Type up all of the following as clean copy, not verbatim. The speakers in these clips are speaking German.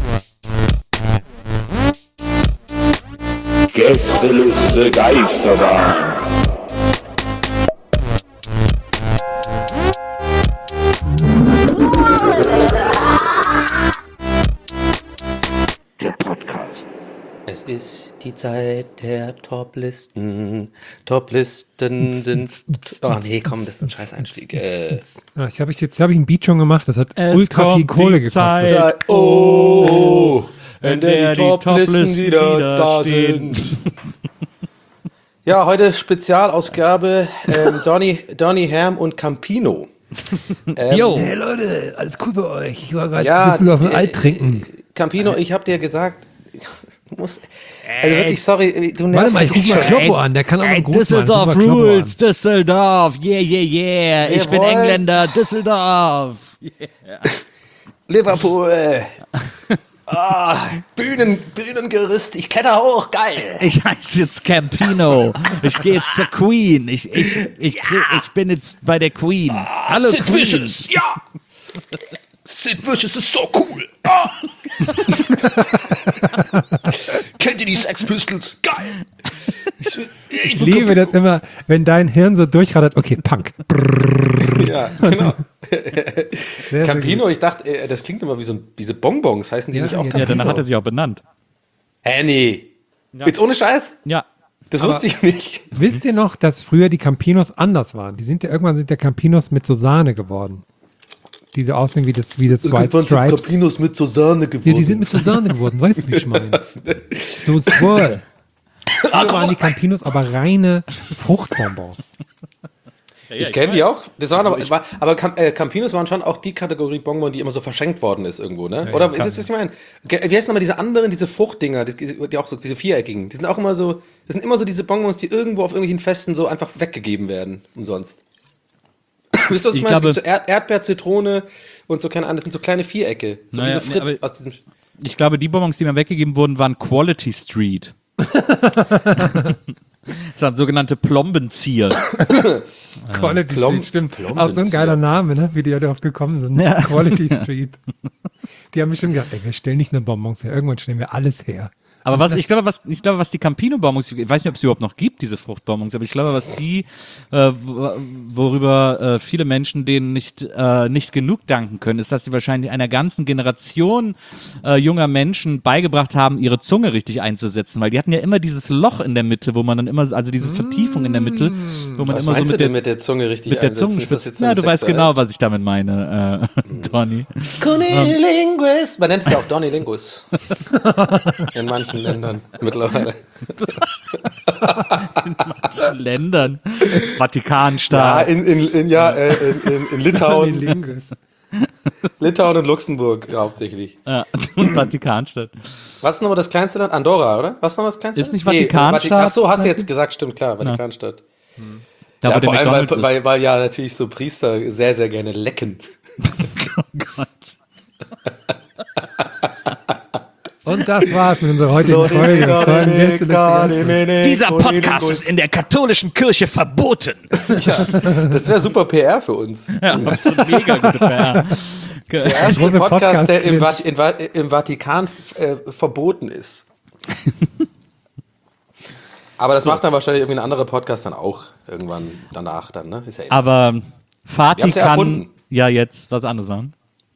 Gästeliste Geisterbahn. Der Podcast. Es ist die Zeit der Toplisten. Toplisten sind... Oh nee, komm, das ist ein scheiß Einstieg. Jetzt habe ich einen Beat schon gemacht, das hat ultra viel Kohle gekostet. Zeit, oh, in der die Toplisten wieder da sind. Ja, heute Spezialausgabe Donny Herm und Campino. Jo. Hey Leute, alles cool bei euch. Ich war gerade ein bisschen auf dem Alt trinken. Campino, ich habe dir gesagt, du musst... Also wirklich, sorry, du nervst mich. Warte mal, ich ruf mal Kloppo an, der kann auch mal groß Düsseldorf Rules, Düsseldorf, yeah. Ich bin Engländer, Düsseldorf. Yeah. Liverpool. Bühnengerüst, ich kletter hoch, geil. Ich heiße jetzt Campino. Ich gehe jetzt zur Queen. Ich bin jetzt bei der Queen. Hallo Sid Queen. Vicious, ja. Sid Vicious ist so cool. Kennt ihr die Sex Pistols? Geil. Ich liebe das immer, wenn dein Hirn so durchradert. Okay, Punk. Ja, genau. Campino, ich dachte, das klingt immer wie so diese Bonbons. Heißen die nicht auch Campino? Ja, danach hat er sich auch benannt. Nee. Ja. Jetzt ohne Scheiß? Ja. Das wusste ich nicht. Wisst ihr noch, dass früher die Campinos anders waren? Irgendwann sind der Campinos mit so Sahne geworden. Die so aussehen wie das White Stripes. Campinos mit so Sahne geworden. Ja, die sind mit so Sahne geworden. Weißt du, wie ich meine? So Swirl. Früher waren die Campinos aber reine Fruchtbonbons. Ich kenne die auch. Das waren aber Campinos waren schon auch die Kategorie Bonbon, die immer so verschenkt worden ist irgendwo, ne? Ja, oder wisst ihr, was ich meine? Wie heißen nochmal diese anderen, diese Fruchtdinger, die auch so, diese viereckigen, die sind auch immer so, das sind immer so diese Bonbons, die irgendwo auf irgendwelchen Festen so einfach weggegeben werden, umsonst. Wisst ihr, was ich meine? Es gibt so Erdbeer, Zitrone und so, keine Ahnung, das sind so kleine Vierecke. So wie so Fritt aus diesem... Ich glaube, die Bonbons, die mir weggegeben wurden, waren Quality Street. Das waren sogenannte Plombenzieher. Quality Street, stimmt. Auch so ein geiler Name, ne? Wie die darauf gekommen sind. Ja. Quality Street. Die haben bestimmt gesagt, ey, wir stellen nicht nur Bonbons her, irgendwann stellen wir alles her. Aber ich glaube, was die Campino-Bonbons, ich weiß nicht, ob es überhaupt noch gibt, diese Fruchtbonbons, aber ich glaube, was die, worüber viele Menschen denen nicht genug danken können, ist, dass sie wahrscheinlich einer ganzen Generation junger Menschen beigebracht haben, ihre Zunge richtig einzusetzen, weil die hatten ja immer dieses Loch in der Mitte, wo man dann immer, also diese Vertiefung in der Mitte, wo man was immer so mit der Zunge richtig mit der Zungenspitze. Ja, du weißt genau, was ich damit meine, Donny. Cunilingus. Man nennt es ja auch Donny Lingus. In manchen Ländern mittlerweile. In manchen Ländern. Vatikanstaat. Ja, in Litauen. Litauen und Luxemburg hauptsächlich. Ja, und Vatikanstadt. Was ist nochmal das kleinste Land? Andorra, oder? Was ist noch das kleinste? Ist nicht Vatikanstadt? Achso, hast du jetzt gesagt, stimmt, klar, Vatikanstadt. Ja, ja, vor allem, weil ja natürlich so Priester sehr, sehr gerne lecken. Oh Gott. Und das war's mit unserer heutigen Folge. Dieser Podcast ist in der katholischen Kirche verboten. Ja, das wäre super PR für uns. Ja, das ist mega gute PR. Der erste Podcast, der im Vatikan verboten ist. Aber das macht dann wahrscheinlich irgendwie ein anderer Podcast dann auch irgendwann danach dann, ne? Ist ja aber Vatikan ja jetzt was anderes machen.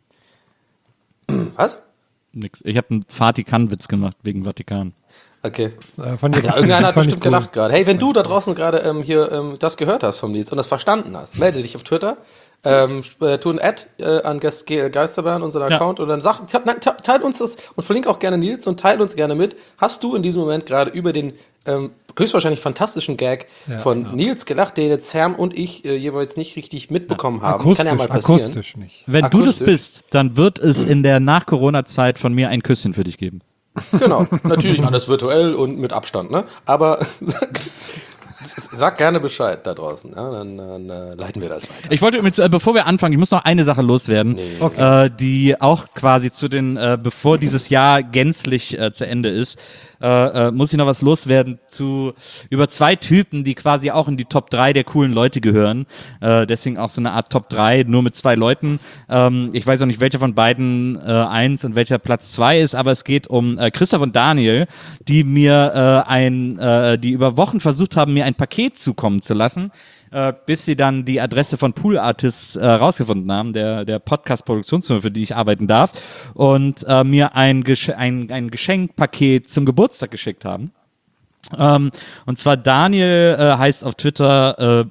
Was? Nix. Ich habe einen Vatikan-Witz gemacht wegen Vatikan. Okay. Irgendeiner hat bestimmt gelacht gerade. Hey, wenn du da draußen gerade das gehört hast vom Lied und das verstanden hast, melde dich auf Twitter, tu ein Ad an Geisterbahn, unseren Account, und dann teilt uns das und verlink auch gerne Nils und teilt uns gerne mit. Hast du in diesem Moment gerade über den höchstwahrscheinlich fantastischen Gag von Nils gelacht, den jetzt Herm und ich jeweils nicht richtig mitbekommen haben? Kann ja mal passieren. Akustisch nicht. Wenn du das bist, dann wird es in der Nach-Corona-Zeit von mir ein Küsschen für dich geben. Genau, natürlich alles virtuell und mit Abstand, ne? Aber Sag gerne Bescheid da draußen, ja, dann leiten wir das weiter. Ich wollte übrigens, bevor wir anfangen, ich muss noch eine Sache loswerden, die auch quasi zu den, bevor dieses Jahr gänzlich zu Ende ist, muss ich noch was loswerden über 2 Typen, die quasi auch in die Top 3 der coolen Leute gehören. Deswegen auch so eine Art Top 3, nur mit 2 Leuten. Ich weiß auch nicht, welcher von beiden 1 und welcher Platz 2 ist, aber es geht um Christoph und Daniel, die mir die über Wochen versucht haben, mir ein Paket zukommen zu lassen, bis sie dann die Adresse von Pool Artists rausgefunden haben, der Podcast-Produktionsfirma, für die ich arbeiten darf, und mir ein Geschenkpaket zum Geburtstag geschickt haben. Und zwar Daniel heißt auf Twitter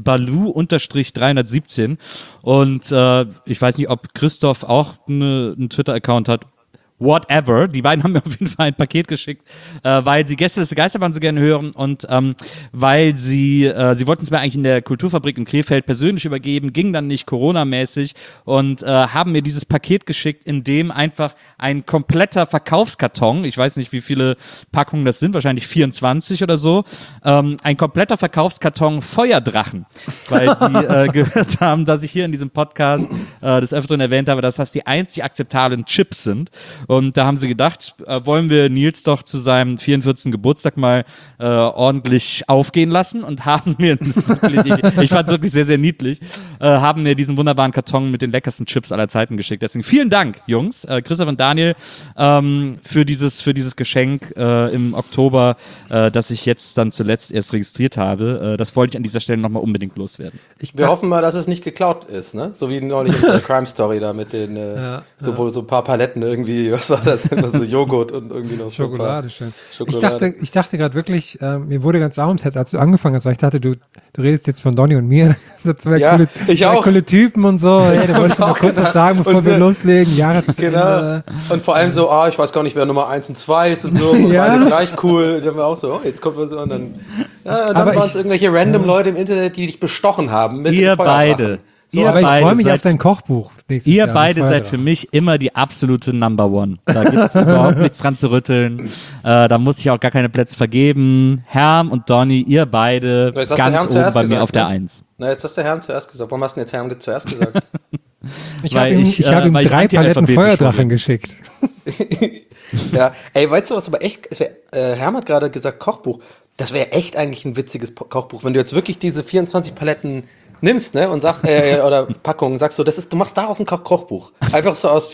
@balu_317 und ich weiß nicht, ob Christoph auch einen Twitter-Account hat. Whatever. Die beiden haben mir auf jeden Fall ein Paket geschickt, weil sie Gästeliste Geisterbahn so gerne hören und weil sie wollten es mir eigentlich in der Kulturfabrik in Krefeld persönlich übergeben, ging dann nicht Corona-mäßig und haben mir dieses Paket geschickt, in dem einfach ein kompletter Verkaufskarton, ich weiß nicht, wie viele Packungen das sind, wahrscheinlich 24 oder so, ein kompletter Verkaufskarton Feuerdrachen, weil sie gehört haben, dass ich hier in diesem Podcast des Öfteren erwähnt habe, dass das die einzig akzeptablen Chips sind. Und da haben sie gedacht, wollen wir Nils doch zu seinem 44. Geburtstag mal ordentlich aufgehen lassen und haben mir, ich fand es wirklich sehr, sehr niedlich, haben mir diesen wunderbaren Karton mit den leckersten Chips aller Zeiten geschickt. Deswegen vielen Dank, Jungs, Christoph und Daniel, für dieses Geschenk im Oktober, das ich jetzt dann zuletzt erst registriert habe. Das wollte ich an dieser Stelle nochmal unbedingt loswerden. Wir hoffen mal, dass es nicht geklaut ist, ne? So wie neulich in der Crime Story da mit den wo so ein paar Paletten irgendwie, was war das? So Joghurt und irgendwie noch Schokolade. Schön. Ich dachte gerade wirklich, mir wurde ganz warm ums Herz, als du angefangen hast, weil ich dachte, du redest jetzt von Donny und mir. So zwei coole Typen und so. Hey, du wolltest mal kurz was sagen, bevor wir loslegen. Genau. Und vor allem so, ich weiß gar nicht, wer Nummer 1 und 2 ist und so. Und beide gleich cool. Dann haben wir auch so, jetzt kommt wir so und dann waren es irgendwelche random Leute im Internet, die dich bestochen haben. Mit ihr beide. So, aber ich freue mich auf dein Kochbuch. Ihr beide seid für mich immer die absolute Number One. Da gibt es überhaupt nichts dran zu rütteln. Da muss ich auch gar keine Plätze vergeben. Herm und Donny, ihr beide ganz oben bei mir auf der 1. Na, jetzt hast du Herm zuerst gesagt. Warum hast du denn jetzt Herm zuerst gesagt? Ich habe ihm 3 Paletten Feuerdrachen geschickt. Ja, ey, weißt du was, aber echt, Herm hat gerade gesagt Kochbuch. Das wäre echt eigentlich ein witziges Kochbuch, wenn du jetzt wirklich diese 24 Paletten nimmst, ne, und sagst, oder Packungen, sagst du, du machst daraus ein Kochbuch. Einfach so aus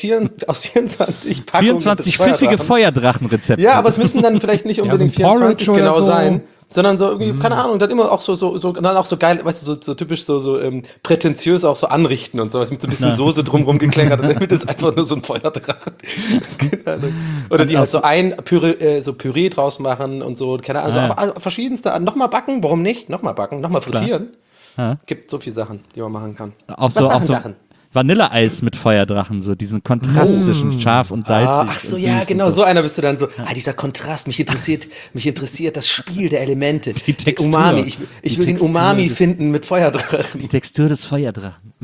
24 Packungen. 24 pfiffige Feuerdrachenrezepte. Ja, aber es müssen dann vielleicht nicht unbedingt so 24 genau so sein, sondern so irgendwie, keine Ahnung, dann immer auch so dann auch so geil, weißt du, so typisch so prätentiös auch so anrichten und sowas mit so ein bisschen Soße drumrum gekleckert und dann wird es einfach nur so ein Feuerdrachen. Keine Ahnung. Oder die halt so Püree draus machen und so, keine Ahnung, also verschiedenste, nochmal backen, warum nicht? Nochmal backen, nochmal frittieren. Ja. Gibt so viele Sachen, die man machen kann. Auch so Vanilleeis mit Feuerdrachen, so diesen Kontrast zwischen scharf und salzig. Ach so, ja, genau, so einer bist du dann so. Dieser Kontrast, mich interessiert das Spiel der Elemente. Die Textur. Umami. Ich will den Umami finden mit Feuerdrachen. Die Textur des Feuerdrachen.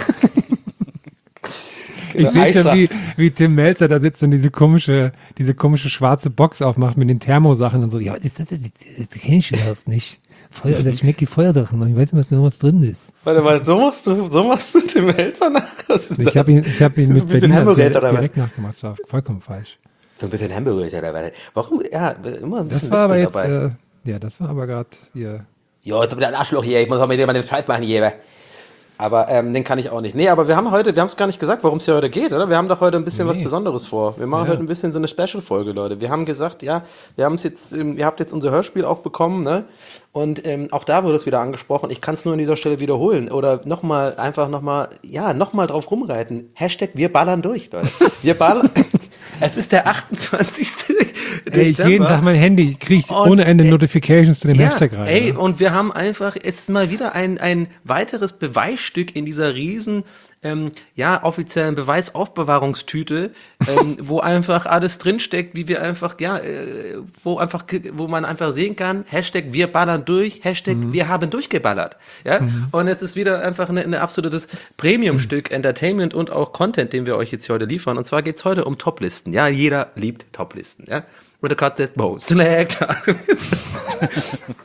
Ich sehe schon, wie Tim Melzer da sitzt und diese komische schwarze Box aufmacht mit den Thermosachen und so. Ja, das kenne ich überhaupt nicht. Das schmeckt wie Feuerdrachen, aber ich weiß nicht, was drin ist. Warte, so machst du Tim Melzer nach? Ich hab ihn mit Berliner direkt nachgemacht, das war vollkommen falsch. So ein bisschen Hamburger oder was? Warum? Ja, immer ein bisschen das war aber jetzt, dabei. Das war aber gerade hier. Ja, jetzt hab ich ein Arschloch hier, ich muss auch mit jemandem den Scheiß machen hier. Aber den kann ich auch nicht. Nee, aber wir haben es gar nicht gesagt, worum es hier heute geht, oder? Wir haben doch heute ein bisschen was Besonderes vor. Wir machen heute ein bisschen so eine Special-Folge, Leute. Wir haben gesagt, wir haben es jetzt, ihr habt jetzt unser Hörspiel auch bekommen, ne? Und auch da wurde es wieder angesprochen. Ich kann es nur an dieser Stelle wiederholen. Oder nochmal drauf rumreiten. Hashtag wir ballern durch, Leute. Wir ballern. Es ist der 28. Dezember. Jeden Tag mein Handy kriegt ohne Ende Notifications zu dem Hashtag rein. Und wir haben einfach, es ist mal wieder ein weiteres Beweisstück in dieser riesen offiziellen Beweisaufbewahrungstüte, wo einfach alles drinsteckt, wie wir einfach, wo man einfach sehen kann, Hashtag wir ballern durch, Hashtag wir haben durchgeballert. Ja? Und es ist wieder einfach ein absolutes Premium-Stück Entertainment und auch Content, den wir euch jetzt heute liefern. Und zwar geht es heute um Toplisten. Ja, jeder liebt Toplisten. Ja? With a cut that bow. Select.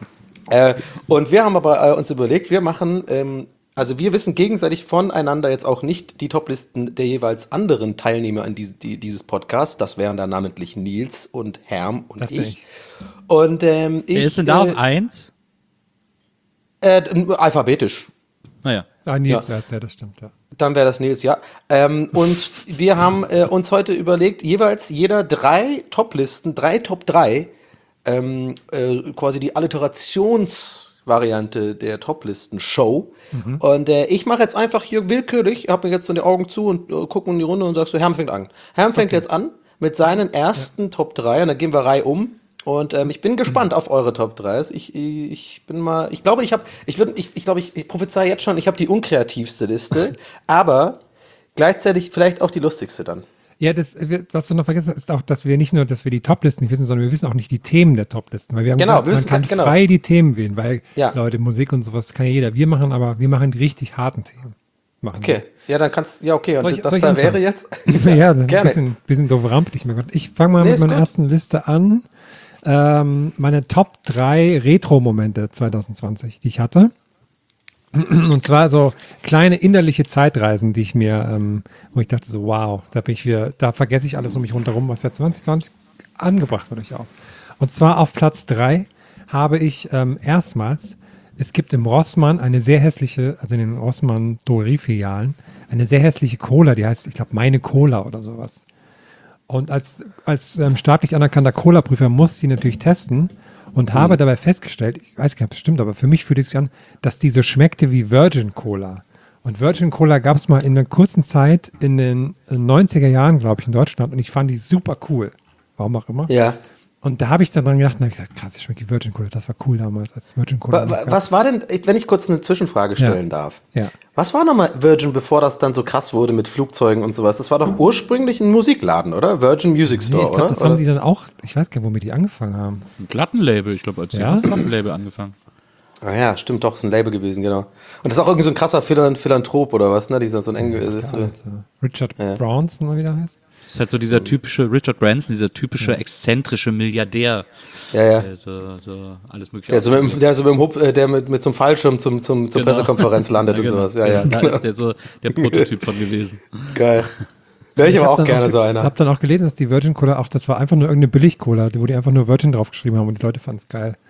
Und wir haben aber uns überlegt, wir machen, also wir wissen gegenseitig voneinander jetzt auch nicht die Toplisten der jeweils anderen Teilnehmer an dieses Podcasts. Das wären dann namentlich Nils und Herm und Das bin ich. Und Wer ist denn da auf 1? Alphabetisch. Naja. Nils Ja. wäre es, ja, das stimmt, ja. Dann wäre das Nils, ja. Und wir haben uns heute überlegt, jeweils jeder 3 Toplisten, 3 Top 3, quasi die Alliterationsvariante der Toplisten-Show. Und ich mache jetzt einfach hier willkürlich, habe mir jetzt so die Augen zu und gucke in die Runde und sagst so, Herm fängt an. Herm fängt jetzt an mit seinen ersten Top 3 und dann gehen wir Reihe um. Und ich bin gespannt auf eure Top 3s. Ich prophezei jetzt schon, ich habe die unkreativste Liste, aber gleichzeitig vielleicht auch die lustigste dann. Ja, was du noch vergessen hast, ist auch, dass wir nicht nur, dass wir die Toplisten nicht wissen, sondern wir wissen auch nicht die Themen der Toplisten. Weil wir haben Genau, gesagt, man kann frei die Themen wählen, weil Leute, Musik und sowas kann ja jeder. Wir machen die richtig harten Themen. Okay, ja, dann kannst okay, und Soll ich das da wäre jetzt? Ja, das ist Gerne. ein bisschen doof rampelig. Ich fange mal mit meiner ersten Liste an. Meine Top 3 Retro-Momente 2020, die ich hatte. Und zwar so kleine innerliche Zeitreisen, die ich mir, wo ich dachte so, wow, da vergesse ich alles um mich rundherum, was ja 2020 angebracht war durchaus. Und zwar auf Platz 3 habe ich erstmals, es gibt im Rossmann eine sehr hässliche, also in den Rossmann Drogerie-Filialen, eine sehr hässliche Cola, die heißt, ich glaube, meine Cola oder sowas. Und als staatlich anerkannter Cola-Prüfer muss ich sie natürlich testen und habe dabei festgestellt, ich weiß gar nicht, ob das stimmt, aber für mich fühlt es sich an, dass die so schmeckte wie Virgin Cola. Und Virgin Cola gab es mal in einer kurzen Zeit in den 90er Jahren, glaube ich, in Deutschland und ich fand die super cool. Warum auch immer. Ja. Und da habe ich dann dran gedacht und habe gesagt, krass, das schmeckt wie Virgin Cola. Das war cool damals, als Virgin Cola. Was war denn, wenn ich kurz eine Zwischenfrage stellen darf? Ja. Was war nochmal Virgin, bevor das dann so krass wurde mit Flugzeugen und sowas? Das war doch ursprünglich ein Musikladen, oder? Virgin Music Store, ich glaube, oder? das haben die dann auch, ich weiß gar nicht, womit die angefangen haben. Ein Plattenlabel, ich glaube, als sie ein Plattenlabel angefangen. Ah ja, stimmt doch, ist ein Label gewesen, genau. Und das ist auch irgendwie so ein krasser Philanthrop oder was, ne? Dieser so ein Richard Branson, wie der heißt. Das ist halt so dieser typische Richard Branson, dieser typische exzentrische Milliardär. Ja. Der so alles mögliche. Der mit so einem Fallschirm zur Pressekonferenz landet und sowas. Ja, Da ist der so der Prototyp von gewesen. Geil. Wäre ich aber auch gerne so einer. Ich habe dann auch gelesen, dass die Virgin Cola das war einfach nur irgendeine Billig-Cola, wo die einfach nur Virgin draufgeschrieben haben und die Leute fanden es geil.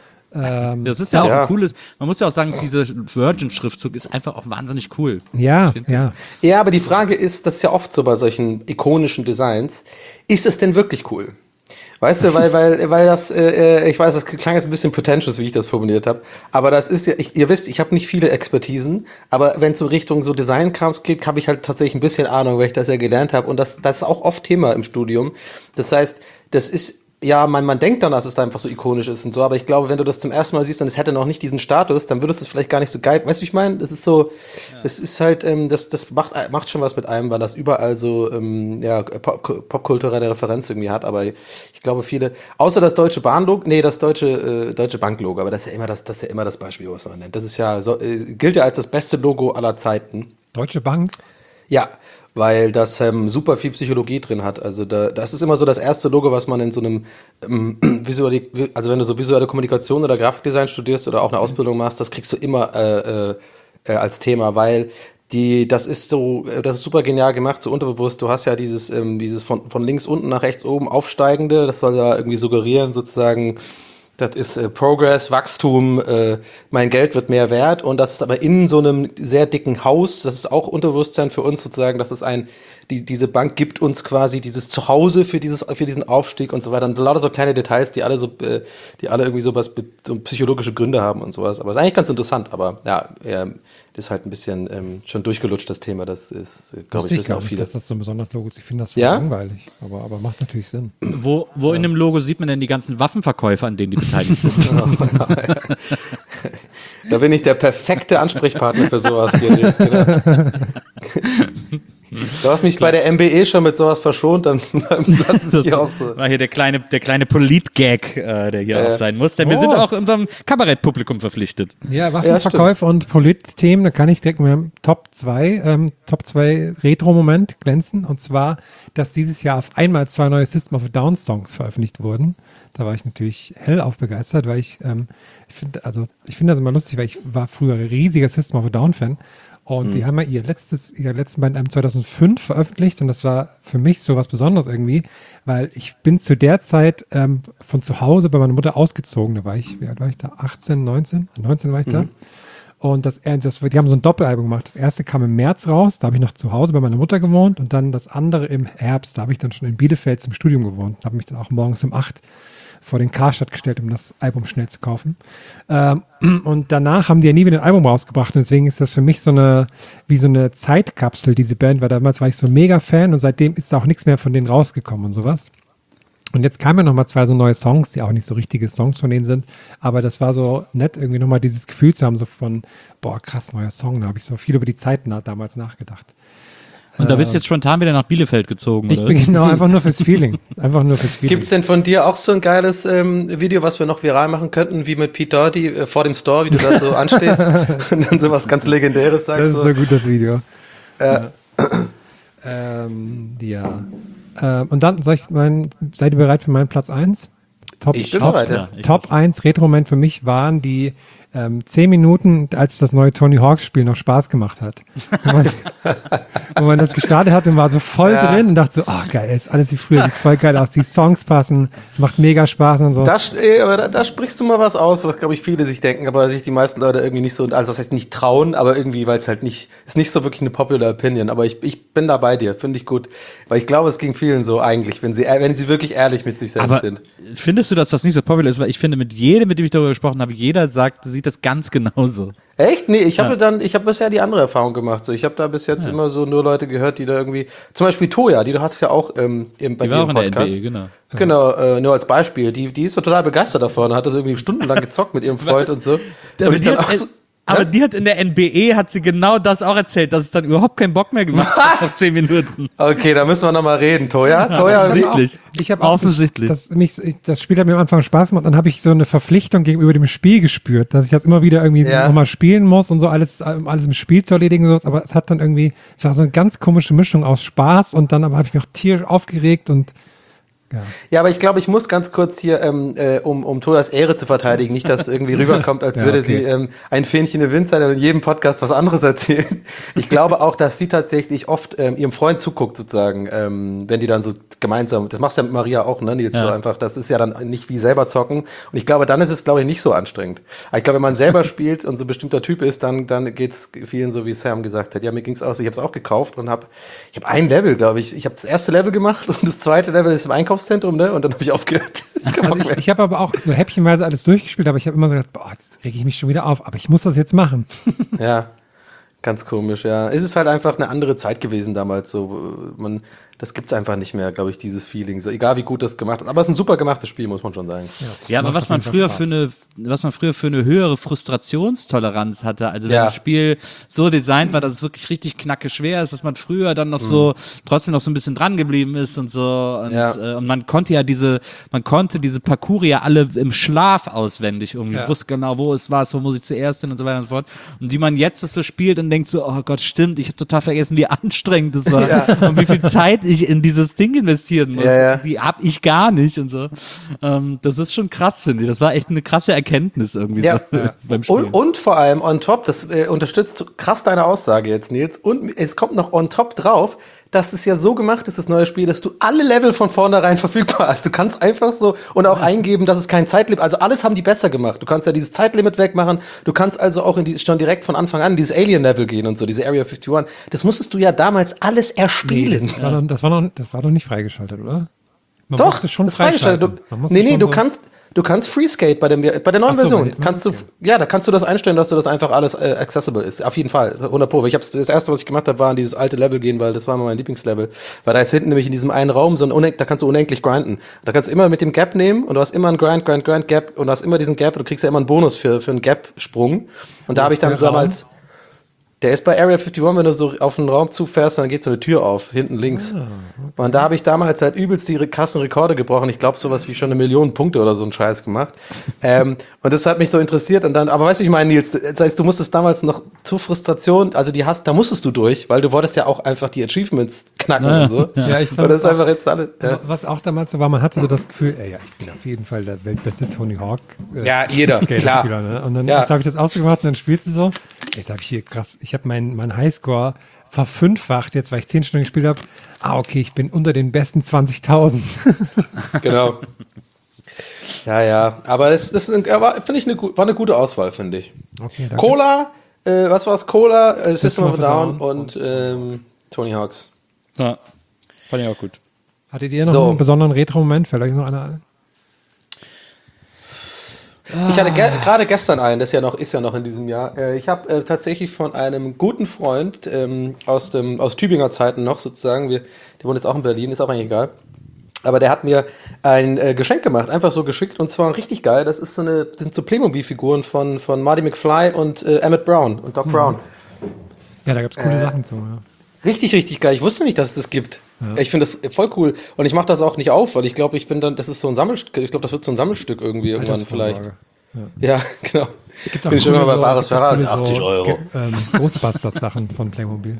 Das ist ja auch ein cooles, man muss ja auch sagen, dieser Virgin-Schriftzug ist einfach auch wahnsinnig cool. Ja. Ja, aber die Frage ist, das ist ja oft so bei solchen ikonischen Designs, ist es denn wirklich cool? Weißt du, weil das, ich weiß, das klang jetzt ein bisschen pretentious, wie ich das formuliert habe, aber das ist ja, ihr wisst, ich habe nicht viele Expertisen, aber wenn es so Richtung so Design-Krams geht, habe ich halt tatsächlich ein bisschen Ahnung, weil ich das ja gelernt habe und das ist auch oft Thema im Studium. Das heißt, das ist ja, man denkt dann, dass es da einfach so ikonisch ist und so, aber ich glaube, wenn du das zum ersten Mal siehst und es hätte noch nicht diesen Status, dann würdest du es vielleicht gar nicht so geil, weißt du, wie ich meine? Das ist so, es ist halt, das macht schon was mit einem, weil das überall so, popkulturelle Referenz irgendwie hat, aber ich glaube viele, außer das deutsche Bahnlogo, das deutsche Banklogo, aber das ist ja immer das Beispiel, was man nennt. Das ist ja, gilt ja als das beste Logo aller Zeiten. Deutsche Bank? Ja, weil das super viel Psychologie drin hat. Also das ist immer so das erste Logo, was man in so einem also wenn du so visuelle Kommunikation oder Grafikdesign studierst oder auch eine Ausbildung machst, das kriegst du immer als Thema, weil das ist super genial gemacht, so unterbewusst. Du hast ja dieses von links unten nach rechts oben aufsteigende, das soll ja irgendwie suggerieren sozusagen, das ist Progress, Wachstum, mein Geld wird mehr wert und das ist aber in so einem sehr dicken Haus, das ist auch Unterbewusstsein für uns sozusagen, dass es diese Bank gibt uns quasi dieses Zuhause für diesen Aufstieg und so weiter und lauter so kleine Details, die alle irgendwie sowas, so psychologische Gründe haben und sowas, aber ist eigentlich ganz interessant, aber ja, das ist halt ein bisschen schon durchgelutscht, das Thema, das ist, glaube ich, wissen auch viele. Dass das so ein besonders Logo ist, ich finde das voll langweilig, aber macht natürlich Sinn. Wo in dem Logo sieht man denn die ganzen Waffenverkäufer, an denen die beteiligt sind? Da bin ich der perfekte Ansprechpartner für sowas hier. Jetzt, genau. Du hast mich bei der MBE schon mit sowas verschont, dann lass es hier auch so. War hier der kleine Polit-Gag, der hier auch sein muss, denn wir sind auch unserem Kabarettpublikum verpflichtet. Ja, Waffenverkäufe und Polit-Themen, da kann ich direkt mit einem Top 2 Retro-Moment glänzen, und zwar, dass dieses Jahr auf einmal 2 neue System of a Down Songs veröffentlicht wurden. Da war ich natürlich hellauf begeistert, weil ich finde das immer lustig, weil ich war früher riesiger System of a Down Fan. Und die haben ja ihr letzten Band 2005 veröffentlicht, und das war für mich so was Besonderes irgendwie, weil ich bin zu der Zeit von zu Hause bei meiner Mutter ausgezogen. Da war ich, wie alt war ich da? 18, 19? 19 war ich da. Und die haben so ein Doppelalbum gemacht. Das erste kam im März raus, da habe ich noch zu Hause bei meiner Mutter gewohnt, und dann das andere im Herbst, da habe ich dann schon in Bielefeld zum Studium gewohnt und habe mich dann auch morgens um 8 vor den Karstadt gestellt, um das Album schnell zu kaufen. Und danach haben die ja nie wieder ein Album rausgebracht, und deswegen ist das für mich wie so eine Zeitkapsel, diese Band, weil damals war ich so mega Fan, und seitdem ist auch nichts mehr von denen rausgekommen und sowas. Und jetzt kamen ja nochmal 2 so neue Songs, die auch nicht so richtige Songs von denen sind, aber das war so nett, irgendwie nochmal dieses Gefühl zu haben, so von, boah, krass, neuer Song, da habe ich so viel über die Zeit damals nachgedacht. Und da bist du jetzt spontan wieder nach Bielefeld gezogen, oder? Ich bin genau einfach nur fürs Feeling. Gibt's denn von dir auch so ein geiles Video, was wir noch viral machen könnten, wie mit Pete Doherty vor dem Store, wie du da so anstehst und dann so was ganz Legendäres sagst? Das ist so gut, das Video. Und dann, seid ihr bereit für meinen Platz 1? Ich bin bereit, ja. Top 1 Retro-Moment für mich waren die 10 Minuten, als das neue Tony Hawk-Spiel noch Spaß gemacht hat. Wo man das gestartet hat und war so voll drin und dachte so, geil, jetzt alles wie früher, sieht voll geil aus, die Songs passen, es macht mega Spaß und so. Aber da sprichst du mal was aus, was, glaube ich, viele sich denken, aber sich die meisten Leute irgendwie nicht so, also das heißt nicht trauen, aber irgendwie, weil es halt ist nicht so wirklich eine popular Opinion, aber ich bin da bei dir, finde ich gut, weil ich glaube, es ging vielen so eigentlich, wenn sie wirklich ehrlich mit sich selbst sind. Findest du, dass das nicht so popular ist? Weil ich finde, mit dem ich darüber gesprochen habe, jeder sieht das ganz genauso. Echt? Nee, ich habe bisher die andere Erfahrung gemacht. So, ich habe da bis jetzt immer so nur Leute gehört, die da irgendwie, zum Beispiel Toja, die du hattest ja auch bei dir im Podcast. In der NBA, Genau, nur als Beispiel. Die ist so total begeistert davon, hat das irgendwie stundenlang gezockt mit ihrem Freund und so. Und ich dann auch so, aber die hat in der NBE hat sie genau das auch erzählt, dass es dann überhaupt keinen Bock mehr gemacht hat nach 10 Minuten. Okay, da müssen wir nochmal reden. Toja, offensichtlich. Ich habe offensichtlich. Das Spiel hat mir am Anfang Spaß gemacht, dann habe ich so eine Verpflichtung gegenüber dem Spiel gespürt, dass ich das immer wieder irgendwie nochmal spielen muss und so alles im Spiel zu erledigen und so. Aber es hat dann irgendwie, es war so eine ganz komische Mischung aus Spaß, und dann habe ich mich auch tierisch aufgeregt und Ja, aber ich glaube, ich muss ganz kurz hier, um Tojas Ehre zu verteidigen, nicht, dass es irgendwie rüberkommt, als würde sie ein Fähnchen im Wind sein und in jedem Podcast was anderes erzählen. Ich glaube auch, dass sie tatsächlich oft ihrem Freund zuguckt, sozusagen, wenn die dann so gemeinsam, das machst du ja mit Maria auch, ne? Die jetzt so einfach, das ist ja dann nicht wie selber zocken. Und ich glaube, dann ist es, glaube ich, nicht so anstrengend. Aber ich glaube, wenn man selber spielt und so ein bestimmter Typ ist, dann geht's vielen so, wie Sam gesagt hat. Ja, mir ging's auch so, ich habe es auch gekauft und ich habe ein Level, glaube ich. Ich habe das erste Level gemacht und das zweite Level ist im Einkaufszentrum, ne? Und dann habe ich aufgehört. Ich habe aber auch so häppchenweise alles durchgespielt, aber ich habe immer so gedacht, boah, jetzt rege ich mich schon wieder auf, aber ich muss das jetzt machen. Ja, ganz komisch, ja. Es ist halt einfach eine andere Zeit gewesen damals, so, das gibt's einfach nicht mehr, glaube ich, dieses Feeling, so, egal wie gut das gemacht hat. Aber es ist ein super gemachtes Spiel, muss man schon sagen. Ja, aber was man früher für eine höhere Frustrationstoleranz hatte, also wenn das Spiel so designt war, dass es wirklich richtig knacke schwer ist, dass man früher dann noch trotzdem noch so ein bisschen dran geblieben ist und so, und man konnte diese Parcours ja alle im Schlaf auswendig irgendwie, wusste genau, wo es war, wo muss ich zuerst hin und so weiter und so fort, und die man jetzt das so spielt und denkt so, oh Gott, stimmt, ich habe total vergessen, wie anstrengend das war und wie viel Zeit ich in dieses Ding investieren muss, die hab ich gar nicht und so. Das ist schon krass, finde ich. Das war echt eine krasse Erkenntnis irgendwie beim Spielen. Und vor allem on top, das unterstützt krass deine Aussage jetzt, Nils, und es kommt noch on top drauf, dass es ja so gemacht ist, das neue Spiel, dass du alle Level von vornherein verfügbar hast. Du kannst einfach so und auch eingeben, dass es kein Zeitlimit, also alles haben die besser gemacht. Du kannst ja dieses Zeitlimit wegmachen, du kannst also auch schon direkt von Anfang an dieses Alien-Level gehen und so, diese Area 51. Das musstest du ja damals alles erspielen. Nee, das war noch nicht freigeschaltet, oder? Doch, das ist freigeschaltet. Du kannst Freeskate bei der neuen Version. Da kannst du das einstellen, dass du das einfach alles accessible ist. Auf jeden Fall, 100%. Das erste, was ich gemacht habe, war in dieses alte Level gehen, weil das war mein Lieblingslevel. Weil da ist hinten nämlich in diesem einen Raum da kannst du unendlich grinden. Da kannst du immer mit dem Gap nehmen und du hast immer einen Grind, Gap und du hast immer diesen Gap und du kriegst ja immer einen Bonus für einen Gap-Sprung. Und da habe ich dann damals Der ist bei Area 51, wenn du so auf einen Raum zufährst, dann geht so eine Tür auf, hinten links. Okay. Und da habe ich damals halt übelst die krassen Rekorde gebrochen. Ich glaube, sowas wie schon 1 Million Punkte oder so einen Scheiß gemacht. Und das hat mich so interessiert. Und dann, aber weißt du, ich meine, Nils, das heißt, du musstest damals noch zur Frustration, also da musstest du durch, weil du wolltest ja auch einfach die Achievements knacken und so. Ja, ich fand und das ist einfach jetzt alle. Ja. Was auch damals so war, man hatte so das Gefühl, ich bin auf jeden Fall der weltbeste Tony Hawk. Ja, jeder, klar. Ne? Und dann habe ich das ausgemacht und dann spielst du so. Jetzt habe ich hier krass, ich habe meinen Highscore verfünffacht, jetzt weil ich 10 Stunden gespielt habe. Okay, ich bin unter den besten 20.000. Genau. Ja, aber das finde ich war eine gute Auswahl, finde ich. Okay, danke. Cola, was war's? Cola, System of a Down und Tony Hawks. Ja, fand ich auch gut. Hattet ihr noch einen besonderen Retro-Moment? Fällt euch noch einer ein? Ich hatte gerade gestern einen, das ist ja noch in diesem Jahr. Ich habe tatsächlich von einem guten Freund aus Tübinger Zeiten noch sozusagen, der wohnt jetzt auch in Berlin, ist auch eigentlich egal. Aber der hat mir ein Geschenk gemacht, einfach so geschickt und zwar richtig geil. Das sind so Playmobil-Figuren von Marty McFly und Emmett Brown und Doc Brown. Ja, da gibt's coole Sachen zu, ja. Richtig, richtig geil. Ich wusste nicht, dass es das gibt. Ja. Ich finde das voll cool. Und ich mache das auch nicht auf, weil ich glaube, das ist so ein Sammelstück. Ich glaube, das wird so ein Sammelstück irgendwie irgendwann vielleicht. Ja, genau. Gibt auch bin schon mal bei Bares Ferraris, 80 Euro. Ghostbusters-Sachen von Playmobil.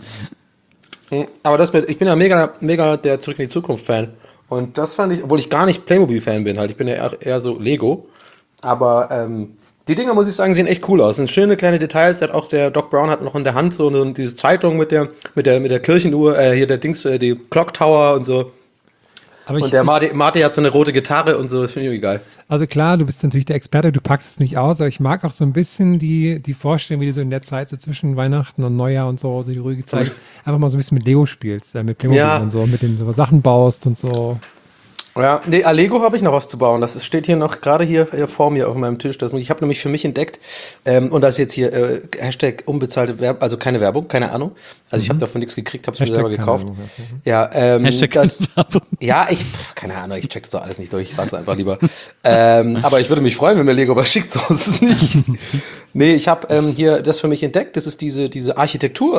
Aber ich bin ja mega der Zurück in die Zukunft-Fan. Und das fand ich, obwohl ich gar nicht Playmobil-Fan bin, halt. Ich bin ja eher so Lego. Aber die Dinger, muss ich sagen, sehen echt cool aus. Sind schöne kleine Details. Der Doc Brown hat noch in der Hand so diese Zeitung mit der Kirchenuhr, hier der Dings, die Clock Tower und so. Und der Marty hat so eine rote Gitarre und so, das finde ich irgendwie geil. Also klar, du bist natürlich der Experte, du packst es nicht aus, aber ich mag auch so ein bisschen die Vorstellung, wie du so in der Zeit so zwischen Weihnachten und Neujahr und so die ruhige Zeit, einfach mal so ein bisschen mit Lego spielst, mit Playmobil und so, mit dem so Sachen baust und so. Ja, Lego habe ich noch was zu bauen. Das steht hier noch gerade hier vor mir auf meinem Tisch. Ich habe nämlich für mich entdeckt, und das ist jetzt hier Hashtag unbezahlte Werbung, also keine Werbung, keine Ahnung. Also ich habe davon nichts gekriegt, habe es mir selber gekauft. Ja, Werbung. Ja, keine Ahnung, ich check das doch alles nicht durch, ich sag's einfach lieber. Aber ich würde mich freuen, wenn mir Lego was schickt, so ist es nicht. Nee, ich habe hier das für mich entdeckt, das ist diese Architektur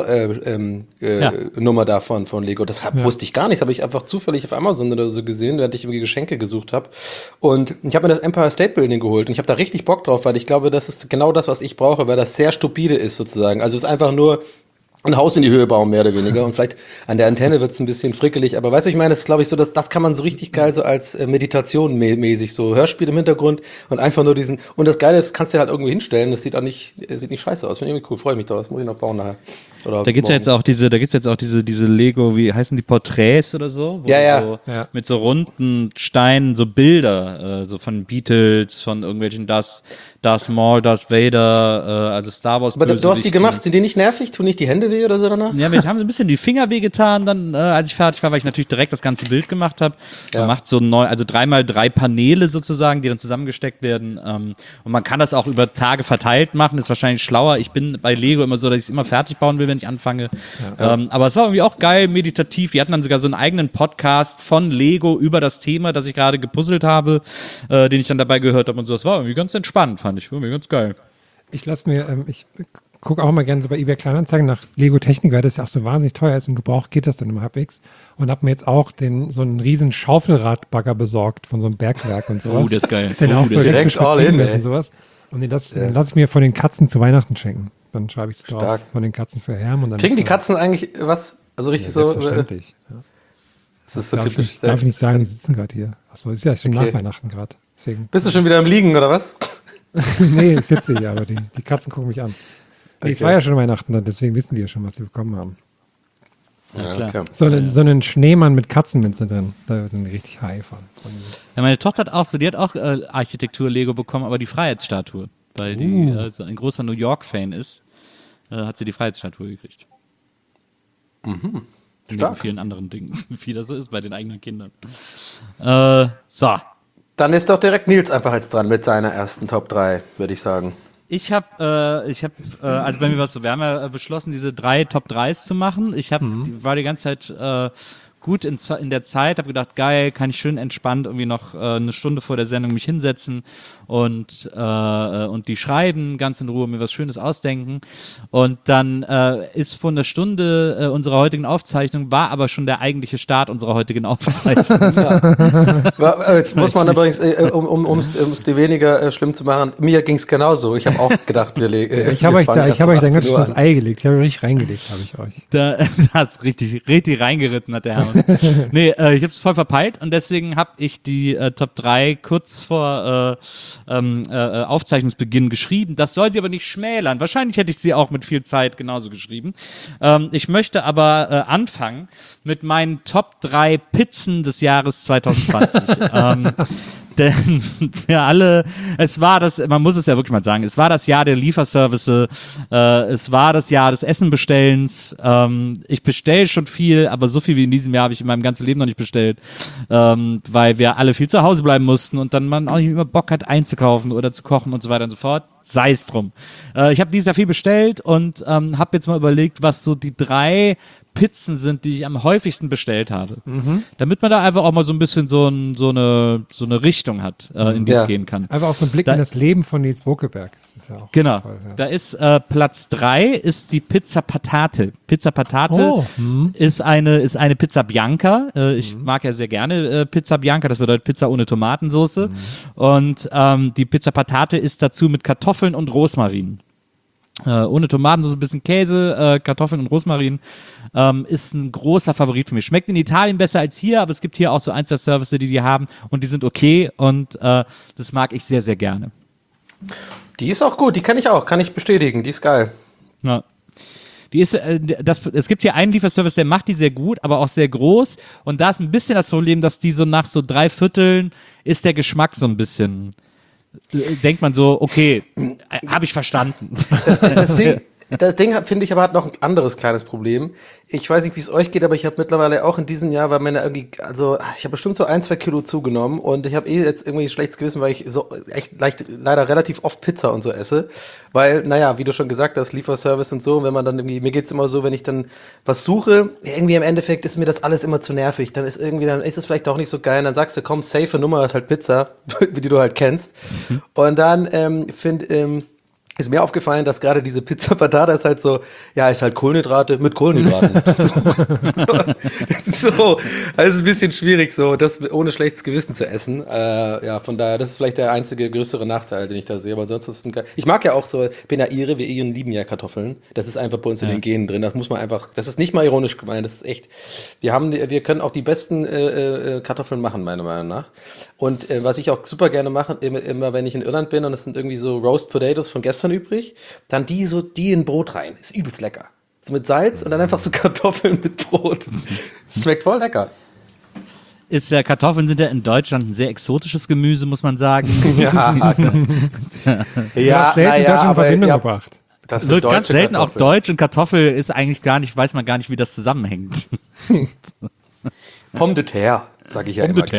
Nummer da von Lego. Das wusste ich gar nicht, das habe ich einfach zufällig auf Amazon oder so gesehen, während ich irgendwie Geschenke gesucht habe. Und ich habe mir das Empire State Building geholt und ich habe da richtig Bock drauf, weil ich glaube, das ist genau das, was ich brauche, weil das sehr stupide ist sozusagen. Also es ist einfach nur ein Haus in die Höhe bauen, mehr oder weniger. Und vielleicht an der Antenne wird es ein bisschen frickelig. Aber weißt du, ich meine, das ist, glaube ich, so, das kann man so richtig geil so als Meditation mäßig, so Hörspiel im Hintergrund und einfach nur und das Geile, das kannst du halt irgendwo hinstellen. Das sieht nicht scheiße aus. Finde ich irgendwie cool. Freue mich drauf. Das muss ich noch bauen nachher. Da gibt's jetzt auch diese Lego, wie heißen die, Porträts oder so? Mit so runden Steinen, so Bilder, so von Beatles, von irgendwelchen Darth Maul, Darth Vader, also Star Wars. Aber du hast die gemacht, sind die nicht nervig? Tun nicht die Hände weh oder so danach? Ja, mir haben so ein bisschen die Finger weh getan, dann, als ich fertig war, weil ich natürlich direkt das ganze Bild gemacht habe. Man macht so 3x3 Paneele sozusagen, die dann zusammengesteckt werden. Und man kann das auch über Tage verteilt machen, ist wahrscheinlich schlauer. Ich bin bei Lego immer so, dass ich es immer fertig bauen will, wenn ich anfange. Aber es war irgendwie auch geil, meditativ. Wir hatten dann sogar so einen eigenen Podcast von Lego über das Thema, das ich gerade gepuzzelt habe, den ich dann dabei gehört habe und so. Das war irgendwie ganz entspannt, fand ich. Irgendwie ganz geil. Ich gucke auch immer gerne so bei eBay Kleinanzeigen nach Lego-Technik, weil das ja auch so wahnsinnig teuer ist. Im Gebrauch geht das dann immer halbwegs. Und habe mir jetzt auch so einen riesen Schaufelradbagger besorgt von so einem Bergwerk und sowas. Das ist geil. Den auch so direkt all in, und sowas. Und den lasse ich mir von den Katzen zu Weihnachten schenken. Dann schreibe ich es drauf, von den Katzen für Herm. Und dann kriegen die Katzen eigentlich was? Also richtig so? Selbstverständlich. Das ist so typisch. Darf ich nicht sagen, die sitzen gerade hier. Achso, ist ja schon nach Weihnachten gerade. Bist du schon wieder am Liegen, oder was? Nee, ich sitze hier, aber die Katzen gucken mich an. Nee, es war ja schon Weihnachten, deswegen wissen die ja schon, was sie bekommen haben. Ja, okay. So einen Schneemann mit Katzenminze drin. Da sind die richtig high von. Ja, meine Tochter hat auch Architektur-Lego bekommen, aber die Freiheitsstatue. Weil die ein großer New York-Fan ist, hat sie die Freiheitsstatue gekriegt. Mhm. Neben vielen anderen Dingen, wie das so ist bei den eigenen Kindern. So. Dann ist doch direkt Nils einfach jetzt dran mit seiner ersten Top 3, würde ich sagen. Also bei mir war es so, wir haben ja beschlossen, diese 3 Top 3s zu machen. War die ganze Zeit gut in der Zeit, habe gedacht, geil, kann ich schön entspannt irgendwie noch eine Stunde vor der Sendung mich hinsetzen und die schreiben, ganz in Ruhe, mir was Schönes ausdenken. Und dann ist von der Stunde unserer heutigen Aufzeichnung, war aber schon der eigentliche Start unserer heutigen Aufzeichnung. Jetzt muss man übrigens, um es dir weniger schlimm zu machen, mir ging es genauso. Ich habe auch gedacht, ich habe euch dann ganz schön das Ei gelegt. Ich habe richtig reingelegt, habe ich euch. Da hat's richtig reingeritten, hat der Herr. Nee, ich habe es voll verpeilt und deswegen habe ich die Top 3 kurz vor Aufzeichnungsbeginn geschrieben. Das soll sie aber nicht schmälern. Wahrscheinlich hätte ich sie auch mit viel Zeit genauso geschrieben. Ich möchte aber anfangen mit meinen Top 3 Pizzen des Jahres 2020. Denn wir alle, man muss es ja wirklich mal sagen, es war das Jahr der Lieferservice, es war das Jahr des Essenbestellens. Ich bestelle schon viel, aber so viel wie in diesem Jahr habe ich in meinem ganzen Leben noch nicht bestellt, weil wir alle viel zu Hause bleiben mussten und dann man auch nicht immer Bock hat einzukaufen oder zu kochen und so weiter und so fort. Sei es drum. Ich habe dieses Jahr viel bestellt und habe jetzt mal überlegt, was so die 3 Pizzen sind, die ich am häufigsten bestellt habe. Damit man da einfach auch mal so ein bisschen so eine Richtung hat, in die es gehen kann. Einfach auch so ein Blick in das Leben von Nils Bokeberg. Das ist ja auch genau. toll, ja. Da ist Platz 3 ist die Pizza Patate. Pizza Patate ist eine Pizza Bianca. Ich mag ja sehr gerne Pizza Bianca. Das bedeutet Pizza ohne Tomatensauce. Und die Pizza Patate ist dazu mit Kartoffeln und Rosmarin. Ohne Tomatensauce, ein bisschen Käse, Kartoffeln und Rosmarin, ist ein großer Favorit für mich. Schmeckt in Italien besser als hier, aber es gibt hier auch so ein, zwei Services, die haben und die sind okay und das mag ich sehr, sehr gerne. Die ist auch gut, die kann ich bestätigen, die ist geil. Ja. Die ist, es gibt hier einen Lieferservice, der macht die sehr gut, aber auch sehr groß und da ist ein bisschen das Problem, dass die so nach so 3/4 ist der Geschmack so ein bisschen... denkt man so, okay, habe ich verstanden. Das Ding finde ich aber hat noch ein anderes kleines Problem. Ich weiß nicht, wie es euch geht, aber ich habe mittlerweile auch in diesem Jahr, weil meine irgendwie, also ich habe bestimmt so 1-2 Kilo zugenommen und ich habe jetzt irgendwie ein schlechtes Gewissen, weil ich so echt leider relativ oft Pizza und so esse. Weil, naja, wie du schon gesagt hast, Lieferservice und so, wenn man dann irgendwie, mir geht's immer so, wenn ich dann was suche, irgendwie im Endeffekt ist mir das alles immer zu nervig. Dann ist es vielleicht auch nicht so geil. Dann sagst du, komm, safe Nummer ist halt Pizza, die du halt kennst. Und dann ist mir aufgefallen, dass gerade diese Pizza Patata ist halt so, ja, ist halt Kohlenhydrate mit Kohlenhydraten. so, also ist ein bisschen schwierig, so das ohne schlechtes Gewissen zu essen. Ja, von daher, das ist vielleicht der einzige größere Nachteil, den ich da sehe. Aber sonst ist es ich mag ja auch so, bin ja Ire, wir Iren lieben ja Kartoffeln. Das ist einfach bei uns in den Genen drin. Das muss man einfach, das ist nicht mal ironisch gemeint, das ist echt, wir können auch die besten Kartoffeln machen, meiner Meinung nach. Und was ich auch super gerne mache, immer wenn ich in Irland bin und es sind irgendwie so Roast Potatoes von gestern übrig, dann die in Brot rein. Ist übelst lecker. So mit Salz und dann einfach so Kartoffeln mit Brot. Das schmeckt voll lecker. Kartoffeln sind ja in Deutschland ein sehr exotisches Gemüse, muss man sagen. Ja, ja, selten Deutschland in Verbindung gebracht. Das wird ganz selten auch Deutsch und Kartoffel ist eigentlich weiß man gar nicht, wie das zusammenhängt. Pomme de terre, sag ich ja immer.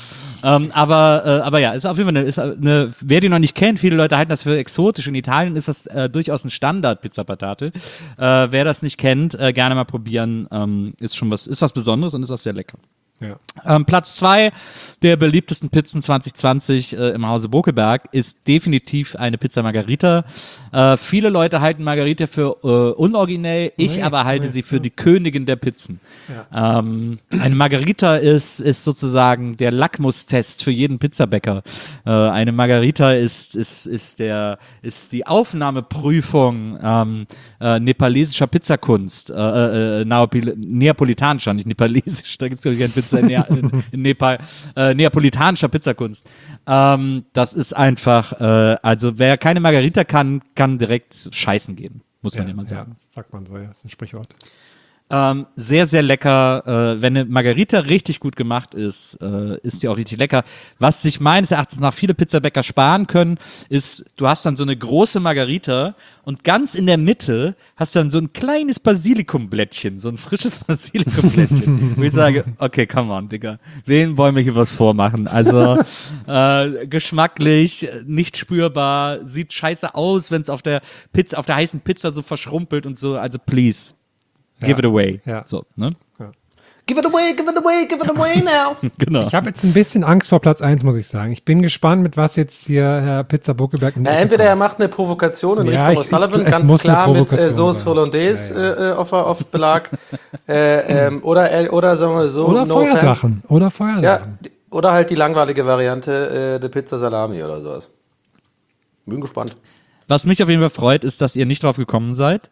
Aber ja, ist auf jeden Fall wer die noch nicht kennt, viele Leute halten das für exotisch. In Italien ist das durchaus ein Standard, Pizza Patate. Wer das nicht kennt, gerne mal probieren. Ist was Besonderes und ist auch sehr lecker. Ja. Platz 2 der beliebtesten Pizzen 2020 im Hause Bokeberg ist definitiv eine Pizza Margherita. Viele Leute halten Margherita für unoriginell, ich aber halte sie für die Königin der Pizzen. Ja. Eine Margherita ist sozusagen der Lackmustest für jeden Pizzabäcker. Eine Margherita ist die Aufnahmeprüfung nepalesischer Pizzakunst, neapolitanischer, nicht nepalesisch, da gibt es keine Pizza in Nepal, neapolitanischer Pizzakunst. Das ist einfach, also wer keine Margarita kann direkt scheißen gehen, muss man ja mal sagen. Ja, sagt man so, ja, ist ein Sprichwort. Sehr, sehr lecker. Wenn eine Margarita richtig gut gemacht ist, ist die auch richtig lecker. Was sich meines Erachtens nach viele Pizzabäcker sparen können, ist, du hast dann so eine große Margarita und ganz in der Mitte hast du dann so ein kleines Basilikumblättchen, so ein frisches Basilikumblättchen. Wo ich sage, okay, come on, Digga, wen wollen wir hier was vormachen? Also geschmacklich, nicht spürbar, sieht scheiße aus, wenn es auf der heißen Pizza so verschrumpelt und so. Also please. Give it away. Ja. So, ne? Ja. Give it away, give it away, give it away now. Genau. Ich habe jetzt ein bisschen Angst vor Platz 1, muss ich sagen. Ich bin gespannt, mit was jetzt hier Herr Pizza Buckelberg... Entweder er macht eine Provokation in Richtung O'Sullivan, ganz klar mit Sauce Hollandaise auf Belag. Oder sagen wir so, oder no Feuerdrachen. Offense. Oder Feuerdrachen. Ja, oder halt die langweilige Variante der Pizza Salami oder sowas. Bin gespannt. Was mich auf jeden Fall freut, ist, dass ihr nicht drauf gekommen seid.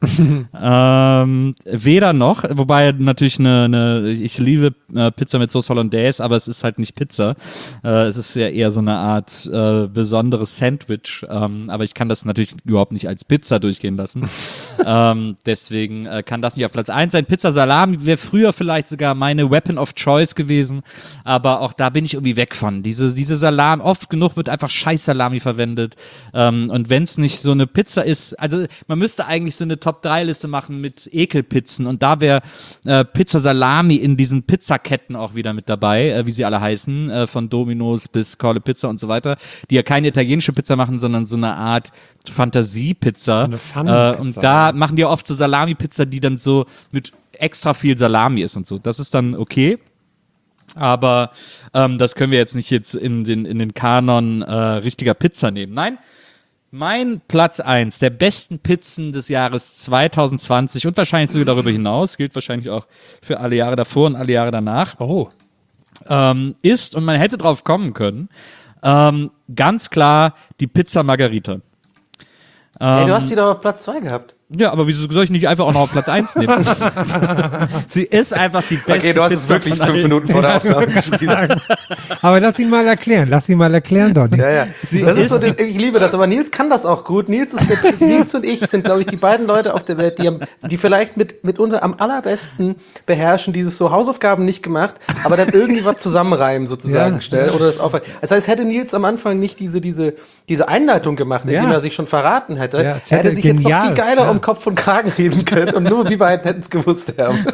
Weder noch, wobei natürlich ich liebe Pizza mit Sauce Hollandaise, aber es ist halt nicht Pizza. Es ist ja eher so eine Art besonderes Sandwich, aber ich kann das natürlich überhaupt nicht als Pizza durchgehen lassen. Deswegen kann das nicht auf Platz 1 sein. Pizza Salami wäre früher vielleicht sogar meine Weapon of Choice gewesen, aber auch da bin ich irgendwie weg von. Diese Salami, oft genug wird einfach scheiß Salami verwendet, und wenn es nicht so eine Pizza ist, also man müsste eigentlich so eine Top-3-Liste machen mit Ekelpizzen und da wäre Pizza Salami in diesen Pizzaketten auch wieder mit dabei, wie sie alle heißen, von Domino's bis Corle Pizza und so weiter, die ja keine italienische Pizza machen, sondern so eine Art Fantasiepizza. So und da machen die ja oft so Salami-Pizza, die dann so mit extra viel Salami ist und so. Das ist dann okay. Aber das können wir jetzt nicht jetzt in den Kanon richtiger Pizza nehmen. Nein, mein Platz 1 der besten Pizzen des Jahres 2020 und wahrscheinlich sogar darüber hinaus, gilt wahrscheinlich auch für alle Jahre davor und alle Jahre danach, ist, und man hätte drauf kommen können, ganz klar die Pizza Margherita. Hey, du hast die doch auf Platz 2 gehabt. Ja, aber wieso soll ich nicht einfach auch noch auf Platz 1 nehmen? Sie ist einfach die beste Okay, du hast Pizza es wirklich 5 Minuten vor der Aufnahme geschrieben. Aber lass ihn mal erklären, Donny. Ja. Das ist so, ich liebe das, aber Nils kann das auch gut. Nils und ich sind, glaube ich, die beiden Leute auf der Welt, die vielleicht mitunter am allerbesten beherrschen, dieses so Hausaufgaben nicht gemacht, aber dann irgendwie was zusammenreimen sozusagen stellen oder das aufhalten. Das heißt, hätte Nils am Anfang nicht diese Einleitung gemacht, indem er sich schon verraten hätte, er hätte sich jetzt noch viel geiler um Kopf und Kragen reden können und nur wie weit hätten es gewusst haben.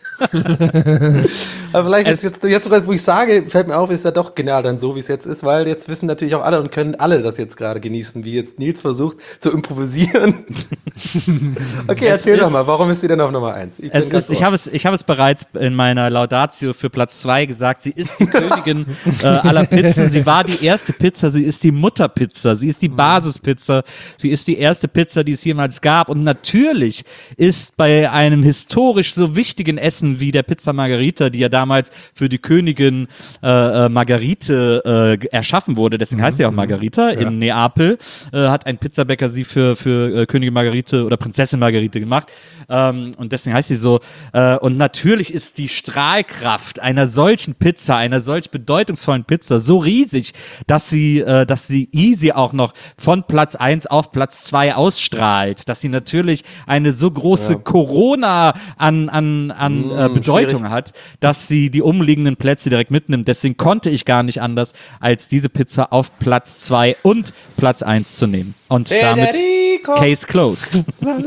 Aber vielleicht jetzt sogar, wo ich sage, fällt mir auf, ist ja doch genial dann so, wie es jetzt ist, weil jetzt wissen natürlich auch alle und können alle das jetzt gerade genießen, wie jetzt Nils versucht zu improvisieren. Okay, erzähl doch mal, warum ist sie denn auf Nummer 1? Ich habe es bereits in meiner Laudatio für Platz 2 gesagt, sie ist die Königin aller Pizzen, sie war die erste Pizza, sie ist die Mutterpizza, sie ist die Basispizza, sie ist die erste Pizza, die es jemals gab und natürlich ist bei einem historisch so wichtigen Essen wie der Pizza Margherita, die ja damals für die Königin Margarite erschaffen wurde, deswegen heißt sie auch Margherita, in Neapel hat ein Pizzabäcker sie für Königin Margarite oder Prinzessin Margarite gemacht und deswegen heißt sie so und natürlich ist die Strahlkraft einer solchen Pizza, einer solch bedeutungsvollen Pizza so riesig, dass sie easy auch noch von Platz 1 auf Platz 2 ausstrahlt, dass sie natürlich eine so große Corona an Bedeutung hat, dass sie die umliegenden Plätze direkt mitnimmt. Deswegen konnte ich gar nicht anders, als diese Pizza auf Platz 2 und Platz 1 zu nehmen. Und damit Case closed.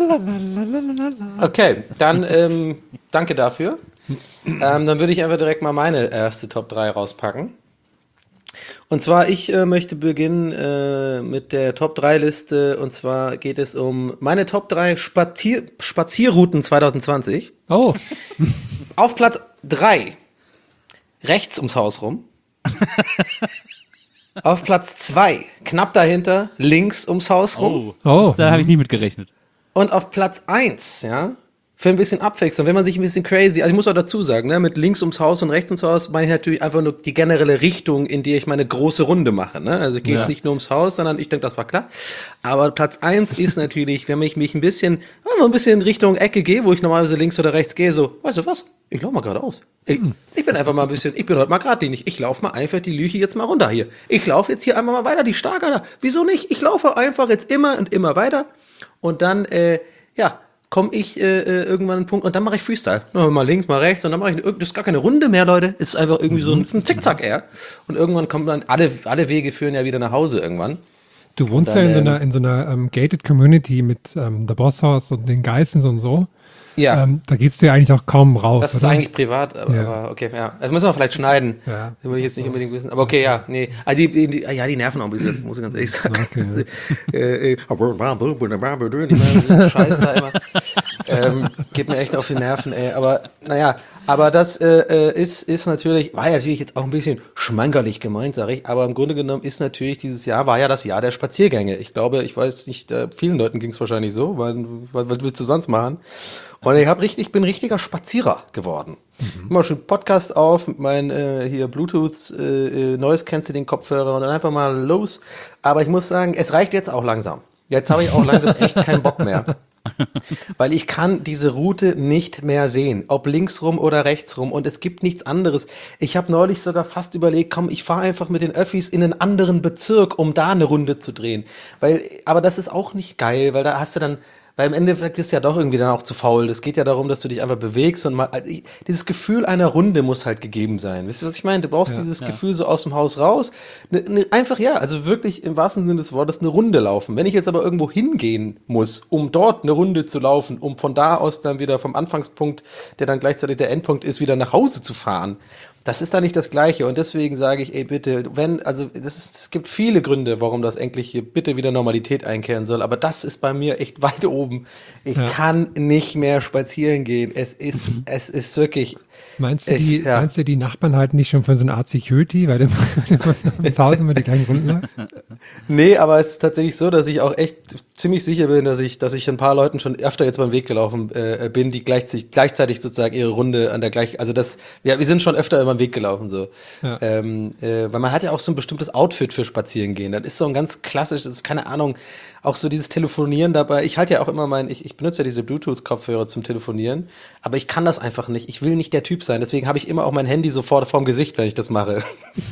Okay, dann danke dafür. Dann würde ich einfach direkt mal meine erste Top 3 rauspacken. Und zwar, ich möchte beginnen mit der Top 3 Liste und zwar geht es um meine Top 3 Spazierrouten 2020. Oh. Auf Platz 3, rechts ums Haus rum. Auf Platz 2, knapp dahinter, links ums Haus rum. Oh. Da habe ich nie mit gerechnet. Und auf Platz 1, für ein bisschen Abwechslung, wenn man sich ein bisschen crazy, also ich muss auch dazu sagen, mit links ums Haus und rechts ums Haus meine ich natürlich einfach nur die generelle Richtung, in die ich meine große Runde mache, ne? Also ich gehe jetzt nicht nur ums Haus, sondern ich denke, das war klar. Aber Platz 1 ist natürlich, wenn ich mich ein bisschen in Richtung Ecke gehe, wo ich normalerweise links oder rechts gehe, so, weißt du was? Ich laufe mal geradeaus. Ich bin einfach mal ich bin heute mal geradlinig. Ich laufe mal einfach die Lüche jetzt mal runter hier. Ich laufe jetzt hier einmal mal weiter, die Starker da. Wieso nicht? Ich laufe einfach jetzt immer und immer weiter und dann, komme ich irgendwann an einen Punkt und dann mache ich Freestyle. Mal links, mal rechts und dann mache ich, das ist gar keine Runde mehr, Leute. Ist einfach irgendwie so ein Zickzack eher. Und irgendwann kommt dann, alle Wege führen ja wieder nach Hause irgendwann. Du wohnst dann, ja in so einer gated Community mit der Bosshaus und den Geissens und so. Ja. Da gehst du ja eigentlich auch kaum raus. Das ist eigentlich privat, aber okay, ja. Das müssen wir vielleicht schneiden. Ja. Das will ich jetzt nicht unbedingt wissen. Aber okay, ja, nee. Also die nerven auch ein bisschen, muss ich ganz ehrlich sagen. Okay, ja. Scheiß da immer. Geht mir echt auf die Nerven, ey. Aber naja, aber das ist natürlich, war ja natürlich jetzt auch ein bisschen schmankerlich gemeint, sag ich, aber im Grunde genommen ist natürlich dieses Jahr, war ja das Jahr der Spaziergänge. Ich glaube, ich weiß nicht, vielen Leuten ging es wahrscheinlich so, weil was willst du sonst machen? Und ich bin richtiger Spazierer geworden. Immer schon Podcast auf mit meinen hier Bluetooth Noise Cancelling Kopfhörer und dann einfach mal los. Aber ich muss sagen, es reicht jetzt auch langsam. Jetzt habe ich auch langsam echt keinen Bock mehr. Weil ich kann diese Route nicht mehr sehen, ob links rum oder rechts rum und es gibt nichts anderes. Ich habe neulich sogar fast überlegt, komm, ich fahre einfach mit den Öffis in einen anderen Bezirk, um da eine Runde zu drehen. Aber das ist auch nicht geil, weil da hast du dann, weil im Endeffekt bist du ja doch irgendwie dann auch zu faul. Es geht ja darum, dass du dich einfach bewegst und mal, dieses Gefühl einer Runde muss halt gegeben sein. Wisst ihr, was ich meine? Du brauchst dieses Gefühl so aus dem Haus raus. Einfach, also wirklich im wahrsten Sinne des Wortes eine Runde laufen. Wenn ich jetzt aber irgendwo hingehen muss, um dort eine Runde zu laufen, um von da aus dann wieder vom Anfangspunkt, der dann gleichzeitig der Endpunkt ist, wieder nach Hause zu fahren, das ist da nicht das Gleiche und deswegen sage ich, ey bitte, es gibt viele Gründe, warum das endlich hier bitte wieder Normalität einkehren soll, aber das ist bei mir echt weit oben. Ich kann nicht mehr spazieren gehen. Es ist wirklich. Meinst du, die Nachbarn halten dich schon für so eine Art Security, weil du ins Haus immer die gleichen Runden läufst? Nee, aber es ist tatsächlich so, dass ich auch echt ziemlich sicher bin, dass ich ein paar Leuten schon öfter jetzt beim Weg gelaufen bin, die gleichzeitig sozusagen ihre Runde an der gleichen, also wir sind schon öfter beim Weg gelaufen, so. Ja. Weil man hat ja auch so ein bestimmtes Outfit für Spazieren gehen. Das ist so ein ganz klassisches, keine Ahnung, auch so dieses Telefonieren dabei. Ich halte ja auch immer ich benutze ja diese Bluetooth-Kopfhörer zum Telefonieren, aber ich kann das einfach nicht. Ich will nicht der Typ sein. Deswegen habe ich immer auch mein Handy sofort vorm Gesicht, wenn ich das mache.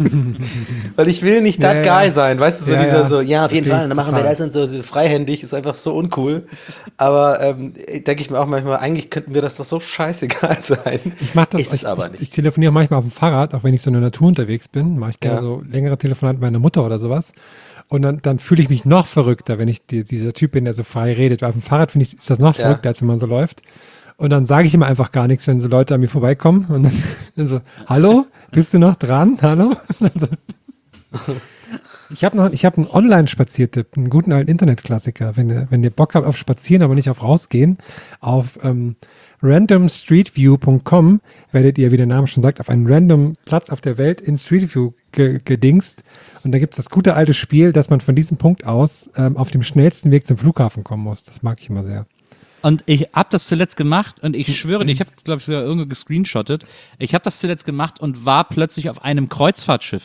Weil ich will nicht that guy sein. Weißt du, so auf jeden Fall, dann machen wir das und so freihändig, ist einfach so uncool. Aber denke ich mir auch manchmal, eigentlich könnten wir das doch so scheißegal sein. Ich mache das, ist aber nicht. Ich telefoniere manchmal auf dem Fahrrad, auch wenn ich so in der Natur unterwegs bin, mache ich gerne so längere Telefonate mit meiner Mutter oder sowas. Und dann fühle ich mich noch verrückter, wenn ich dieser Typ bin, der so frei redet. Weil auf dem Fahrrad finde ich, ist das noch verrückter, als wenn man so läuft. Und dann sage ich immer einfach gar nichts, wenn so Leute an mir vorbeikommen. Und dann so, hallo, bist du noch dran? Hallo? So. Ich habe einen Online-Spaziertipp, einen guten alten Internetklassiker. Wenn ihr Bock habt auf Spazieren, aber nicht auf Rausgehen, auf randomstreetview.com werdet ihr, wie der Name schon sagt, auf einen random Platz auf der Welt in Street View gedingst. Und da gibt es das gute alte Spiel, dass man von diesem Punkt aus auf dem schnellsten Weg zum Flughafen kommen muss. Das mag ich immer sehr. Und ich habe das zuletzt gemacht und ich schwöre dir, ich habe, glaube ich, sogar irgendwo gescreenshottet. Ich habe das zuletzt gemacht und war plötzlich auf einem Kreuzfahrtschiff.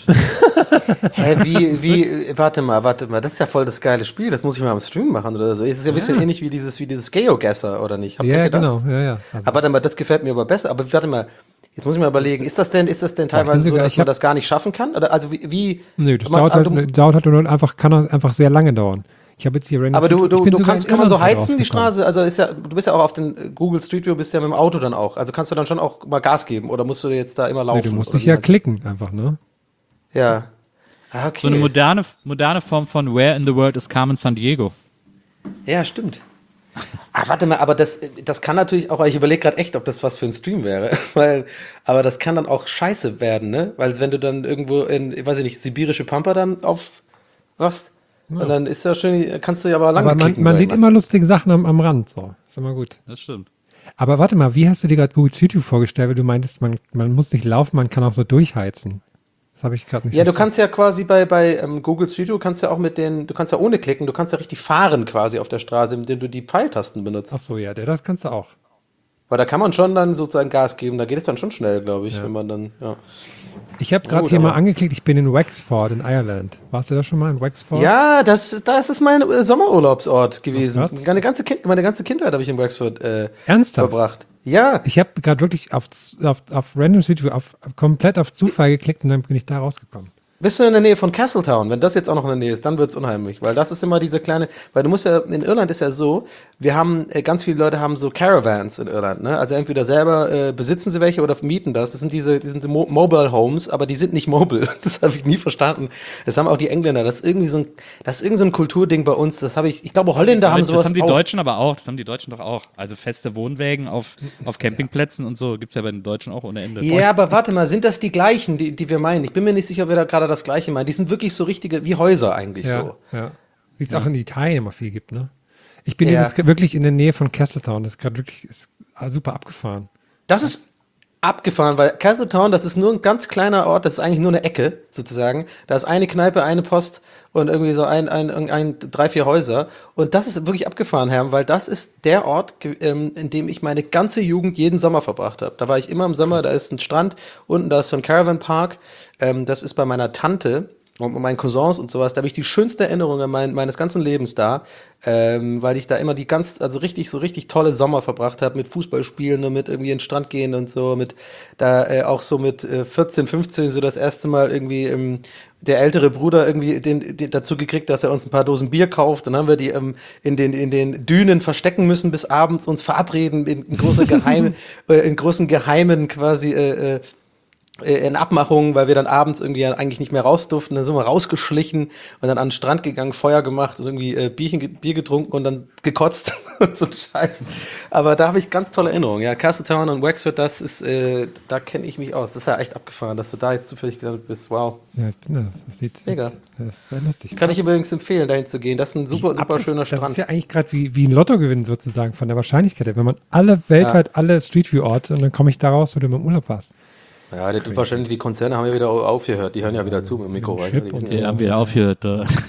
Warte mal, das ist ja voll das geile Spiel, das muss ich mal am Stream machen oder so. Es ist ja ein bisschen ähnlich wie dieses Geogesser, oder nicht? Ja, genau. Ja. Also. Aber warte mal, das gefällt mir aber besser. Aber warte mal, jetzt muss ich mal überlegen, ist das denn teilweise so, dass man das gar nicht schaffen kann? Oder also wie? Nö, das dauert halt nur kann einfach sehr lange dauern. Ich habe jetzt hier random. Aber kann man so heizen, die Straße? Also du bist ja auch auf den Google Street View, bist ja mit dem Auto dann auch. Also kannst du dann schon auch mal Gas geben oder musst du jetzt da immer laufen? Nee, du musst dich ja klicken einfach, ne? Ja. Ah, okay. So eine moderne Form von Where in the World is Carmen Sandiego. Ja, stimmt. Warte mal, aber das kann natürlich auch, ich überlege gerade echt, ob das was für ein Stream wäre, aber das kann dann auch scheiße werden, ne? Weil wenn du dann irgendwo in, weiß ich nicht, sibirische Pampa dann aufwachst, und dann ist das schön, kannst du ja aber lange klicken. Man sieht immer lustige Sachen am Rand, so. Ist immer gut. Das stimmt. Aber warte mal, wie hast du dir gerade Google Street View vorgestellt, weil du meintest, man muss nicht laufen, man kann auch so durchheizen. Das habe ich gerade nicht. Ja, du kannst ja quasi bei Google Street View kannst ja auch du kannst ja ohne klicken, du kannst ja richtig fahren quasi auf der Straße, indem du die Pfeiltasten benutzt. Ach so, ja, das kannst du auch. Weil da kann man schon dann sozusagen Gas geben, da geht es dann schon schnell, glaube ich, wenn man dann, Ich habe gerade hier mal angeklickt, ich bin in Wexford in Ireland. Warst du da schon mal in Wexford? Ja, das ist mein Sommerurlaubsort gewesen. Meine ganze Kindheit habe ich in Wexford verbracht. Ja. Ich habe gerade wirklich auf Random Street View komplett auf Zufall geklickt und dann bin ich da rausgekommen. Bist du in der Nähe von Castletown? Wenn das jetzt auch noch in der Nähe ist, dann wird's unheimlich, weil das ist immer diese kleine, weil du musst ja, in Irland ist ja so, wir haben, ganz viele Leute haben so Caravans in Irland, ne? Also entweder selber besitzen sie welche oder mieten das. Das sind diese Mobile Homes, aber die sind nicht mobile. Das habe ich nie verstanden. Das haben auch die Engländer. Das ist irgendwie so ein Kulturding bei uns. Das habe ich glaube Holländer haben sowas auch. Das haben die Deutschen aber auch. Das haben die Deutschen doch auch. Also feste Wohnwägen auf Campingplätzen und so gibt's ja bei den Deutschen auch ohne Ende. Ja, aber warte mal, sind das die gleichen, die wir meinen? Ich bin mir nicht sicher, ob wir da gerade das Gleiche meinen. Die sind wirklich so richtige, wie Häuser eigentlich so. Ja, wie es auch in Italien immer viel gibt, ne? Ich bin jetzt wirklich in der Nähe von Castletown. Das ist gerade wirklich super abgefahren. Das ist abgefahren, weil Castletown, das ist nur ein ganz kleiner Ort, das ist eigentlich nur eine Ecke, sozusagen. Da ist eine Kneipe, eine Post und irgendwie so 3-4 Häuser. Und das ist wirklich abgefahren, Herr, weil das ist der Ort, in dem ich meine ganze Jugend jeden Sommer verbracht habe. Da war ich immer im Sommer, da ist ein Strand, unten da ist so ein Caravan Park. Das ist bei meiner Tante und meinen Cousins und sowas, da habe ich die schönste Erinnerung meines ganzen Lebens da, weil ich da immer richtig tolle Sommer verbracht habe mit Fußballspielen und mit irgendwie in den Strand gehen und so, mit da auch so mit 14, 15 so das erste Mal irgendwie der ältere Bruder irgendwie den dazu gekriegt, dass er uns ein paar Dosen Bier kauft. Dann haben wir die in den Dünen verstecken müssen bis abends, uns verabreden in großen geheimen quasi in Abmachungen, weil wir dann abends irgendwie eigentlich nicht mehr raus durften. Dann sind wir rausgeschlichen und dann an den Strand gegangen, Feuer gemacht und irgendwie Bier getrunken und dann gekotzt und so Scheiß. Aber da habe ich ganz tolle Erinnerungen. Ja, Castletown und Wexford, das ist, da kenne ich mich aus. Das ist ja echt abgefahren, dass du da jetzt zufällig gelandet bist. Wow. Ja, ich bin da. Das sieht mega. Das ist sehr lustig. Kann ich übrigens empfehlen, dahin zu gehen. Das ist ein super schöner Strand. Das ist ja eigentlich gerade wie ein Lottogewinn sozusagen von der Wahrscheinlichkeit her. Wenn man weltweit alle Streetview-Orte und dann komme ich da raus, wo du im Urlaub warst. Ja, wahrscheinlich die Konzerne haben ja wieder aufgehört. Die hören ja wieder zu mit dem Mikro. Die haben wieder aufgehört.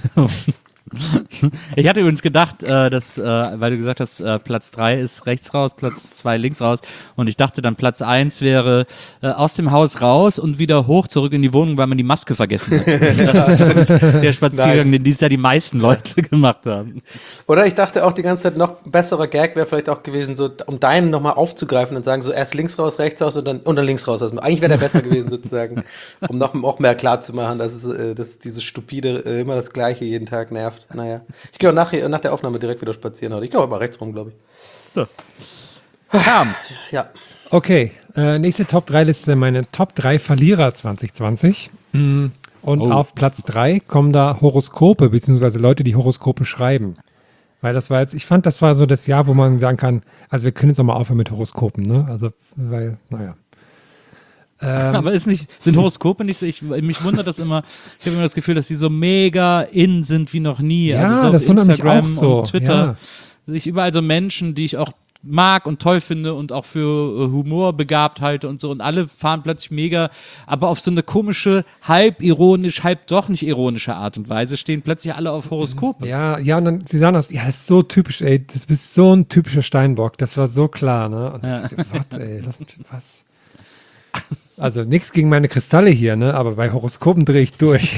Ich hatte übrigens gedacht, dass, weil du gesagt hast, Platz 3 ist rechts raus, Platz 2 links raus. Und ich dachte dann, Platz 1 wäre aus dem Haus raus und wieder hoch zurück in die Wohnung, weil man die Maske vergessen hat. Das ist der Spaziergang, den dieses Jahr die meisten Leute gemacht haben. Oder ich dachte auch die ganze Zeit, noch besserer Gag wäre vielleicht auch gewesen, so um deinen nochmal aufzugreifen und sagen, so erst links raus, rechts raus und dann links raus. Also eigentlich wäre der besser gewesen sozusagen, um noch mehr klar zu machen, dass dieses Stupide immer das Gleiche jeden Tag nervt. Naja, ich gehe auch nach der Aufnahme direkt wieder spazieren heute. Ich gehe auch mal rechts rum, glaube ich. Ja. Okay, nächste Top-3-Liste, meine Top 3 Verlierer 2020. Und auf Platz 3 kommen da Horoskope, beziehungsweise Leute, die Horoskope schreiben. Weil das war jetzt, ich fand, das war so das Jahr, wo man sagen kann, also wir können jetzt auch mal aufhören mit Horoskopen, ne? Also, weil, naja. Aber sind Horoskope nicht so, mich wundert das immer, ich habe immer das Gefühl, dass die so mega in sind wie noch nie. Ja, also so das auf wundert Instagram mich auch so. Und Twitter. Ja. Ich überall so Menschen, die ich auch mag und toll finde und auch für Humor begabt halte und so. Und alle fahren plötzlich mega, aber auf so eine komische, halb ironisch, halb doch nicht ironische Art und Weise stehen plötzlich alle auf Horoskope. Ja, und dann, sie sagen das, ja, das ist so typisch, ey, das bist so ein typischer Steinbock, das war so klar, ne? Und ich so, was? Also nichts gegen meine Kristalle hier, ne? Aber bei Horoskopen drehe ich durch.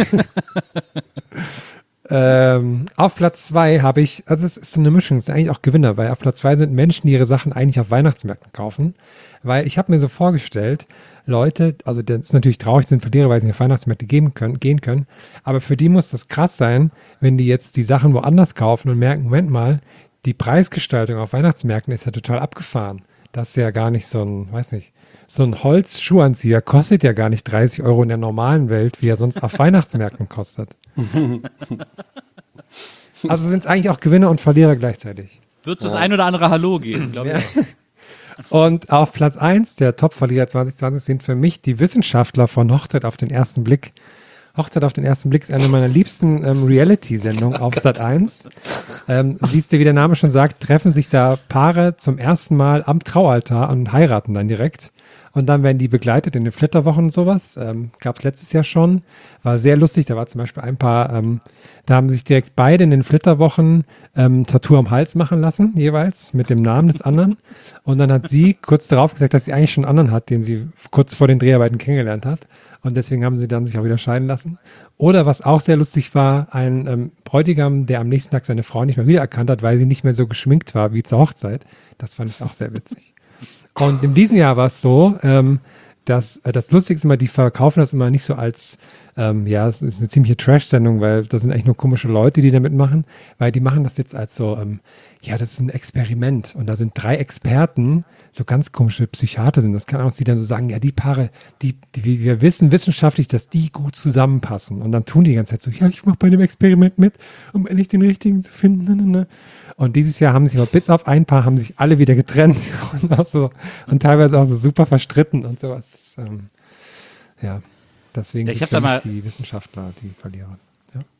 Auf Platz 2 habe ich, also es ist so eine Mischung, es sind eigentlich auch Gewinner, weil auf Platz 2 sind Menschen, die ihre Sachen eigentlich auf Weihnachtsmärkten kaufen. Weil ich habe mir so vorgestellt, Leute, also das ist natürlich traurig, sind Verlierer, weil sie nicht auf Weihnachtsmärkte gehen können, aber für die muss das krass sein, wenn die jetzt die Sachen woanders kaufen und merken, Moment mal, die Preisgestaltung auf Weihnachtsmärkten ist ja total abgefahren. Das ist ja gar nicht so ein, weiß nicht, so ein Holzschuhanzieher kostet ja gar nicht 30 € in der normalen Welt, wie er sonst auf Weihnachtsmärkten kostet. Also sind es eigentlich auch Gewinner und Verlierer gleichzeitig. Wird es das ein oder andere Hallo geben, glaube ich. Ja. Und auf Platz 1 der Top-Verlierer 2020 sind für mich die Wissenschaftler von Hochzeit auf den ersten Blick. Hochzeit auf den ersten Blick ist eine meiner liebsten Reality-Sendungen auf Sat.1. Wie es dir, wie der Name schon sagt, treffen sich da Paare zum ersten Mal am Traualtar und heiraten dann direkt. Und dann werden die begleitet in den Flitterwochen und sowas. Gab es letztes Jahr schon. War sehr lustig. Da war zum Beispiel ein Paar, da haben sich direkt beide in den Flitterwochen Tattoo am Hals machen lassen, jeweils, mit dem Namen des anderen. Und dann hat sie kurz darauf gesagt, dass sie eigentlich schon einen anderen hat, den sie kurz vor den Dreharbeiten kennengelernt hat. Und deswegen haben sie dann sich auch wieder scheiden lassen. Oder was auch sehr lustig war, ein Bräutigam, der am nächsten Tag seine Frau nicht mehr wiedererkannt hat, weil sie nicht mehr so geschminkt war wie zur Hochzeit. Das fand ich auch sehr witzig. Und in diesem Jahr war es so, dass das Lustige ist immer, die verkaufen das immer nicht so als, es ist eine ziemliche Trash-Sendung, weil das sind eigentlich nur komische Leute, die da mitmachen, weil die machen das jetzt als so, das ist ein Experiment und da sind 3 Experten, so ganz komische Psychiater sind, das kann auch, die dann so sagen, ja, die Paare, die wir wissen wissenschaftlich, dass die gut zusammenpassen und dann tun die ganze Zeit so, ja, ich mache bei dem Experiment mit, um endlich den richtigen zu finden. Und dieses Jahr haben sich aber bis auf ein Paar haben sich alle wieder getrennt und teilweise auch so super verstritten und sowas. Deswegen ich sind für mich die Wissenschaftler die Verlierer. Ja.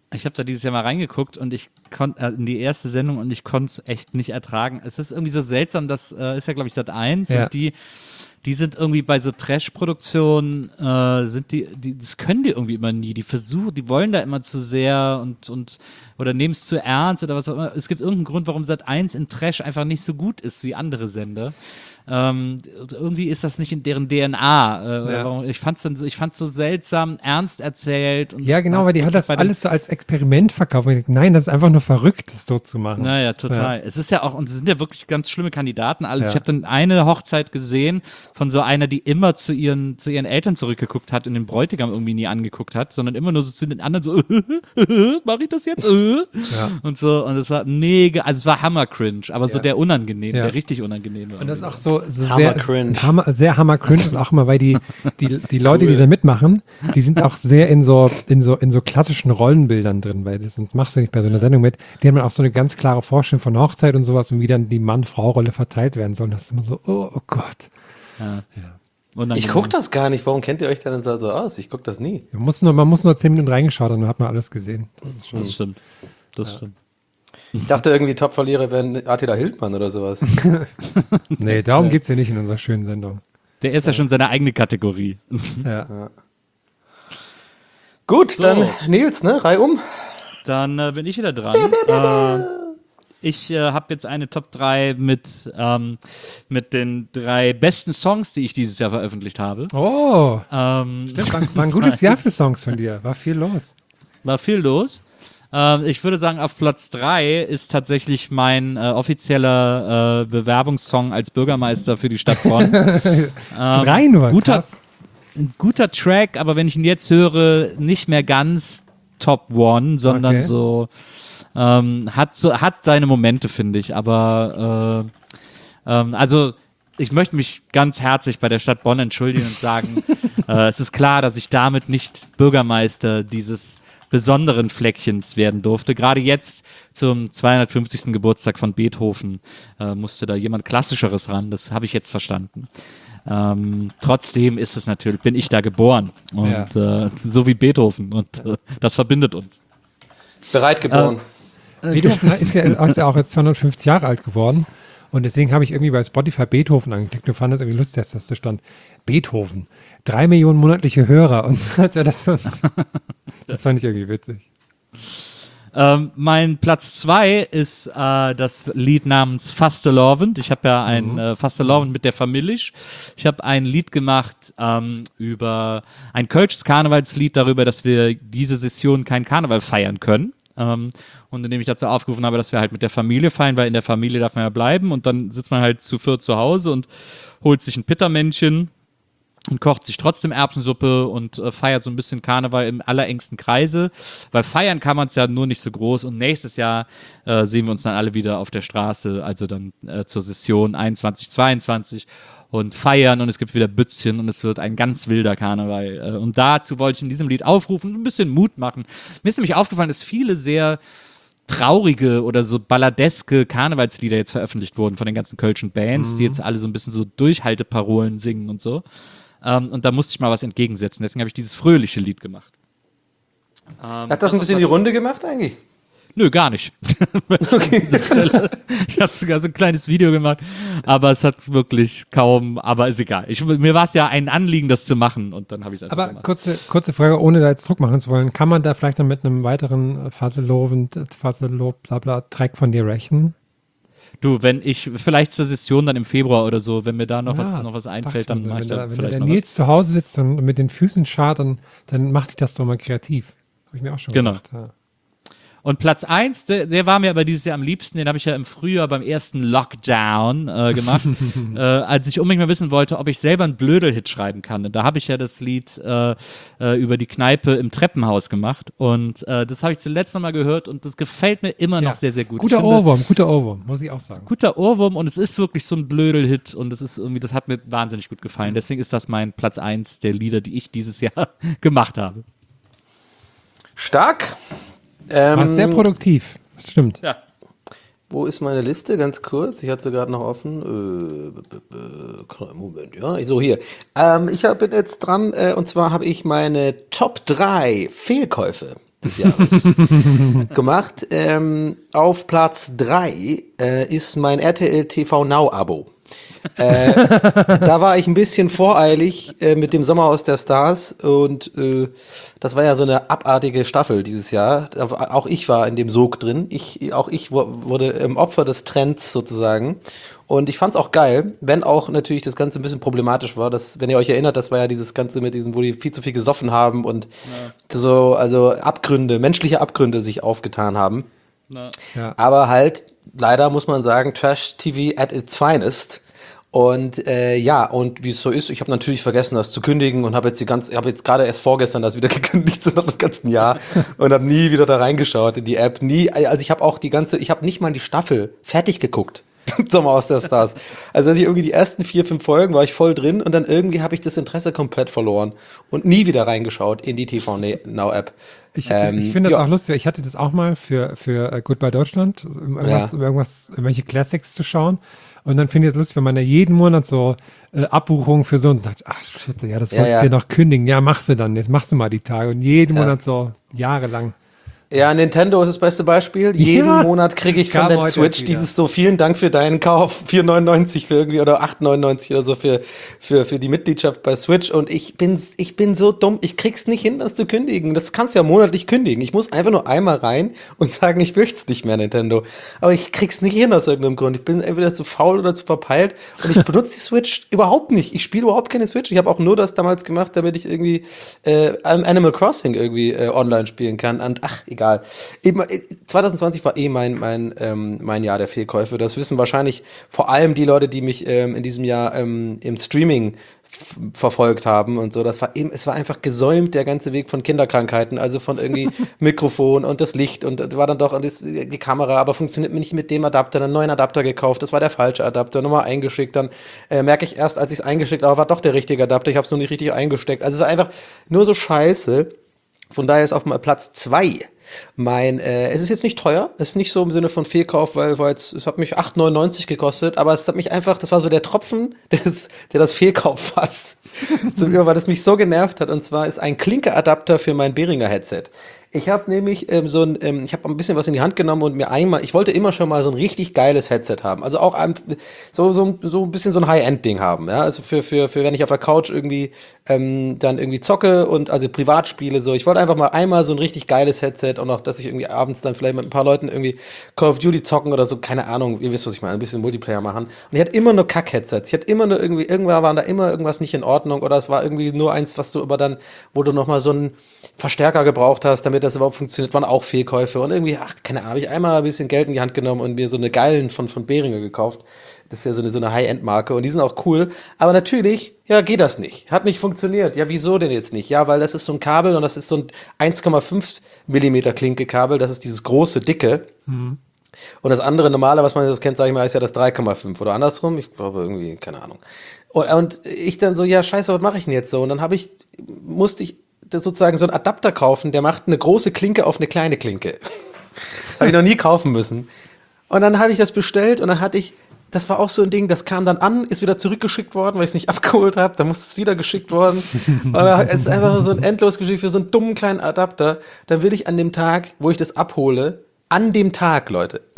Ich habe da dieses Jahr mal reingeguckt und ich konnte in die erste Sendung und ich konnte es echt nicht ertragen. Es ist irgendwie so seltsam, das ist ja, glaube ich, Sat.1 und die sind irgendwie bei so Trash-Produktionen, das können die irgendwie immer nie. Die wollen da immer zu sehr und oder nehmen es zu ernst oder was auch immer. Es gibt irgendeinen Grund, warum Sat.1 in Trash einfach nicht so gut ist wie andere Sender. Irgendwie ist das nicht in deren DNA. Ich fand's so seltsam, ernst erzählt. Und ja, genau, weil die hat das alles so als Experiment verkauft. Nein, das ist einfach nur verrückt, das so zu machen. Naja, total. Es ist ja auch, und es sind ja wirklich ganz schlimme Kandidaten. Also ich habe dann eine Hochzeit gesehen von so einer, die immer zu ihren Eltern zurückgeguckt hat und den Bräutigam irgendwie nie angeguckt hat, sondern immer nur so zu den anderen so, mach ich das jetzt? Und so, und es war mega, also es war hammer-cringe, aber so der unangenehme, der richtig unangenehme. Und das ist auch so sehr hammer-cringe ist auch immer, weil die Leute, die da mitmachen, die sind auch sehr in so klassischen Rollenbildern drin, weil sonst machst du nicht bei so einer Sendung mit. Die haben dann auch so eine ganz klare Vorstellung von Hochzeit und sowas und wie dann die Mann-Frau-Rolle verteilt werden soll. Und das ist immer so, oh Gott. Ich gucke das gar nicht. Warum kennt ihr euch denn so aus? Ich gucke das nie. Man muss nur 10 Minuten reingeschaut und dann hat man alles gesehen. Das stimmt. Ich dachte irgendwie Top-Verlierer wären Attila Hildmann oder sowas. Nee, darum geht es ja nicht in unserer schönen Sendung. Der ist ja schon seine eigene Kategorie. Ja. Gut, so. Dann Nils, ne? Reih um. Dann bin ich wieder dran. Ich habe jetzt eine Top 3 mit den 3 besten Songs, die ich dieses Jahr veröffentlicht habe. Oh, stimmt, war ein gutes Jahr für Songs von dir. War viel los. Ich würde sagen, auf Platz 3 ist tatsächlich mein offizieller Bewerbungssong als Bürgermeister für die Stadt Bonn. 3 nur, ein guter Track, aber wenn ich ihn jetzt höre, nicht mehr ganz Top One, sondern so hat seine Momente, finde ich. Aber also ich möchte mich ganz herzlich bei der Stadt Bonn entschuldigen und sagen, es ist klar, dass ich damit nicht Bürgermeister dieses besonderen Fleckchens werden durfte. Gerade jetzt zum 250. Geburtstag von Beethoven musste da jemand Klassischeres ran. Das habe ich jetzt verstanden. Trotzdem ist es natürlich, bin ich da geboren und so wie Beethoven und das verbindet uns. Bereit geboren. Beethoven ist ja auch jetzt 250 Jahre alt geworden und deswegen habe ich irgendwie bei Spotify Beethoven angeklickt und fand das irgendwie lustig, dass das da stand. Beethoven, 3 Millionen monatliche Hörer und das fand ich irgendwie witzig. Mein Platz 2 ist das Lied namens Fastelovend. Ich habe ja ein Fastelovend mit der Familie. Ich habe ein Lied gemacht über ein kölsches Karnevalslied darüber, dass wir diese Session keinen Karneval feiern können. Und indem ich dazu aufgerufen habe, dass wir halt mit der Familie feiern, weil in der Familie darf man ja bleiben und dann sitzt man halt zu viert zu Hause und holt sich ein Pittermännchen und kocht sich trotzdem Erbsensuppe und feiert so ein bisschen Karneval im allerengsten Kreise, weil feiern kann man es ja nur nicht so groß und nächstes Jahr sehen wir uns dann alle wieder auf der Straße, also dann zur Session 21, 22 und feiern und es gibt wieder Bützchen und es wird ein ganz wilder Karneval und dazu wollte ich in diesem Lied aufrufen und ein bisschen Mut machen. Mir ist nämlich aufgefallen, dass viele sehr traurige oder so balladeske Karnevalslieder jetzt veröffentlicht wurden von den ganzen kölschen Bands, die jetzt alle so ein bisschen so Durchhalteparolen singen und so. Und da musste ich mal was entgegensetzen. Deswegen habe ich dieses fröhliche Lied gemacht. Hat das ein bisschen die Runde gemacht eigentlich? Nö, gar nicht. Okay. Ich habe sogar so ein kleines Video gemacht, aber es hat wirklich kaum, aber ist egal. Mir war es ja ein Anliegen, das zu machen und dann habe ich es einfach gemacht. Aber kurze Frage, ohne da jetzt Druck machen zu wollen, kann man da vielleicht noch mit einem weiteren Track von dir rechnen? Du, wenn ich vielleicht zur Session dann im Februar oder so, wenn mir da noch was einfällt, dann mache ich da vielleicht Wenn noch Nils zu Hause sitzt und mit den Füßen schart, dann macht sich das doch mal kreativ. Habe ich mir auch schon gedacht. Ja. Und Platz 1, der war mir aber dieses Jahr am liebsten, den habe ich ja im Frühjahr beim ersten Lockdown gemacht, als ich unbedingt mal wissen wollte, ob ich selber einen Blödel-Hit schreiben kann. Und da habe ich ja das Lied über die Kneipe im Treppenhaus gemacht und das habe ich zuletzt nochmal gehört und das gefällt mir immer noch sehr, sehr gut. Guter Ohrwurm, muss ich auch sagen. Guter Ohrwurm und es ist wirklich so ein Blödel-Hit und es ist irgendwie, das hat mir wahnsinnig gut gefallen. Deswegen ist das mein Platz 1 der Lieder, die ich dieses Jahr gemacht habe. Stark. War sehr produktiv, das stimmt. Ja. Wo ist meine Liste? Ganz kurz. Ich hatte sie gerade noch offen. Moment, ja. So, hier. Ich bin jetzt dran und zwar habe ich meine Top 3 Fehlkäufe des Jahres gemacht. Auf Platz 3 ist mein RTL TV Now Abo. Da war ich ein bisschen voreilig mit dem Sommerhaus der Stars und das war ja so eine abartige Staffel dieses Jahr. Auch ich war in dem Sog drin. Auch ich wurde Opfer des Trends sozusagen. Und ich fand's auch geil, wenn auch natürlich das Ganze ein bisschen problematisch war. Wenn ihr euch erinnert, das war ja dieses Ganze mit diesem, wo die viel zu viel gesoffen haben und also menschliche Abgründe sich aufgetan haben. Ja. Aber halt, leider muss man sagen, Trash-TV at its finest. Und und wie es so ist, ich habe natürlich vergessen, das zu kündigen und habe jetzt gerade erst vorgestern das wieder gekündigt, so nach dem ganzen Jahr und habe nie wieder da reingeschaut in die App. Ich habe nicht mal die Staffel fertig geguckt. Sommerhaus der Stars. Also irgendwie die ersten 4-5 Folgen war ich voll drin und dann irgendwie habe ich das Interesse komplett verloren und nie wieder reingeschaut in die TV Now App. Ich finde das auch lustig. Ich hatte das auch mal für Goodbye Deutschland, irgendwelche Classics zu schauen. Und dann finde ich es lustig, wenn man ja jeden Monat so Abbuchungen für so und sagt, ach shit, ja, das wolltest du ja noch kündigen. Ja, machst du dann. Jetzt machst du mal die Tage. Und jeden Monat so jahrelang. Ja, Nintendo ist das beste Beispiel. Jeden Monat kriege ich von der Switch dieses so, vielen Dank für deinen Kauf, 4,99 für irgendwie oder 8,99 oder so für die Mitgliedschaft bei Switch. Und ich bin so dumm, ich krieg's nicht hin, das zu kündigen. Das kannst du ja monatlich kündigen. Ich muss einfach nur einmal rein und sagen, ich möcht's nicht mehr, Nintendo. Aber ich krieg's nicht hin aus irgendeinem Grund. Ich bin entweder zu faul oder zu verpeilt und ich benutze die Switch überhaupt nicht. Ich spiele überhaupt keine Switch. Ich habe auch nur das damals gemacht, damit ich irgendwie Animal Crossing irgendwie online spielen kann. Und egal. 2020 war mein Jahr der Fehlkäufe. Das wissen wahrscheinlich vor allem die Leute, die mich in diesem Jahr im Streaming verfolgt haben und so. Es war einfach gesäumt, der ganze Weg von Kinderkrankheiten, also von irgendwie Mikrofon und das Licht und war dann doch und die Kamera, aber funktioniert mir nicht mit dem Adapter, einen neuen Adapter gekauft, das war der falsche Adapter, nochmal eingeschickt, dann merke ich erst, als ich es eingeschickt habe, war doch der richtige Adapter, ich habe es nur nicht richtig eingesteckt. Also es war einfach nur so scheiße. Von daher ist auf Platz 2 es ist jetzt nicht teuer, es ist nicht so im Sinne von Fehlkauf, weil es hat mich 8,99 gekostet, aber es hat mich einfach, das war so der Tropfen, der das Fehlkauffass weil das mich so genervt hat, und zwar ist ein Klinke-Adapter für mein Behringer Headset. Ich habe nämlich ich habe ein bisschen was in die Hand genommen und ich wollte immer schon mal so ein richtig geiles Headset haben. Also auch so ein bisschen so ein High-End-Ding haben, ja. Also für wenn ich auf der Couch irgendwie dann irgendwie zocke und also privat spiele, so. Ich wollte einfach mal einmal so ein richtig geiles Headset und auch, dass ich irgendwie abends dann vielleicht mit ein paar Leuten irgendwie Call of Duty zocken oder so, keine Ahnung, ihr wisst, was ich meine, ein bisschen Multiplayer machen. Und ich hatte immer nur Kack-Headsets. Ich hatte immer nur irgendwann waren da immer irgendwas nicht in Ordnung oder es war irgendwie nur eins, wo du nochmal so einen Verstärker gebraucht hast, damit das überhaupt funktioniert, waren auch Fehlkäufe und irgendwie, keine Ahnung, habe ich einmal ein bisschen Geld in die Hand genommen und mir so eine geilen von Behringer gekauft. Das ist ja so eine High-End-Marke und die sind auch cool. Aber natürlich, ja, geht das nicht. Hat nicht funktioniert. Ja, wieso denn jetzt nicht? Ja, weil das ist so ein Kabel und das ist so ein 1,5 Millimeter Klinke-Kabel. Das ist dieses große, dicke. Mhm. Und das andere normale, was man das kennt, sag ich mal, ist ja das 3,5 oder andersrum. Ich glaube irgendwie, keine Ahnung. Und ich dann so, ja, scheiße, was mache ich denn jetzt so? Und dann musste ich sozusagen so einen Adapter kaufen, der macht eine große Klinke auf eine kleine Klinke. Habe ich noch nie kaufen müssen. Und dann habe ich das bestellt und dann das war auch so ein Ding, das kam dann an, ist wieder zurückgeschickt worden, weil ich es nicht abgeholt habe, dann musste es wieder geschickt worden. Und dann ist einfach so ein Endlosgeschichte für so einen dummen kleinen Adapter. Dann will ich an dem Tag, wo ich das abhole, an dem Tag,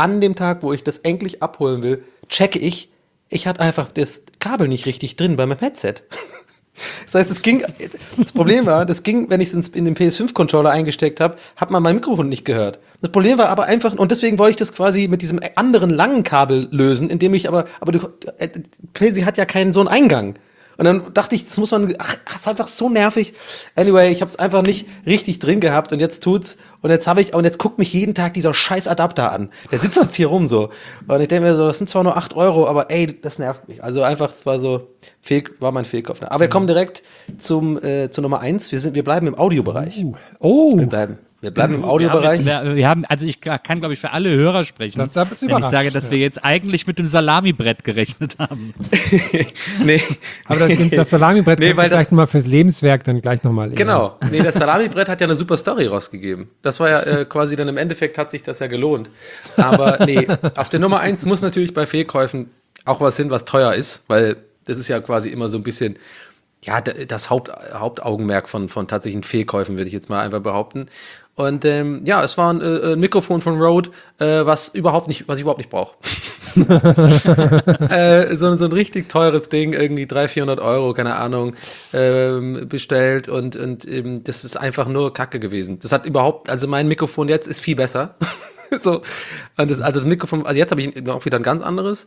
wo ich das endlich abholen will, checke ich hatte einfach das Kabel nicht richtig drin bei meinem Headset. Das heißt, das Problem war, wenn ich es in den PS5-Controller eingesteckt habe, hat man mein Mikrofon nicht gehört. Das Problem war aber einfach, und deswegen wollte ich das quasi mit diesem anderen langen Kabel lösen, indem ich PlayStation hat ja keinen so einen Eingang. Und dann dachte ich, das das ist einfach so nervig. Anyway, ich habe es einfach nicht richtig drin gehabt und jetzt tut's. Und jetzt guckt mich jeden Tag dieser scheiß Adapter an. Der sitzt jetzt hier rum so. Und ich denke mir so, das sind zwar nur 8 €, aber ey, das nervt mich. Also einfach, es war so, war mein Fehlkauf. Aber wir kommen direkt zu Nummer 1. Wir bleiben im Audiobereich. Oh. Wir bleiben im Audiobereich. Ich kann, glaube ich, für alle Hörer sprechen, wenn ich sage, dass wir jetzt eigentlich mit dem Salamibrett gerechnet haben. Nee. Aber das Salamibrett kannst du vielleicht mal fürs Lebenswerk dann gleich nochmal. Genau. Nee, das Salamibrett hat ja eine super Story rausgegeben. Das war ja quasi dann im Endeffekt hat sich das ja gelohnt. Aber nee, auf der Nummer 1 muss natürlich bei Fehlkäufen auch was hin, was teuer ist, weil das ist ja quasi immer so ein bisschen das Hauptaugenmerk von tatsächlichen Fehlkäufen, würde ich jetzt mal einfach behaupten. Und es war ein Mikrofon von Rode, was ich überhaupt nicht brauche. So ein richtig teures Ding, irgendwie 300-400 Euro, keine Ahnung, bestellt und das ist einfach nur Kacke gewesen. Das hat also mein Mikrofon jetzt ist viel besser. So, und das Mikrofon, also jetzt habe ich auch wieder ein ganz anderes,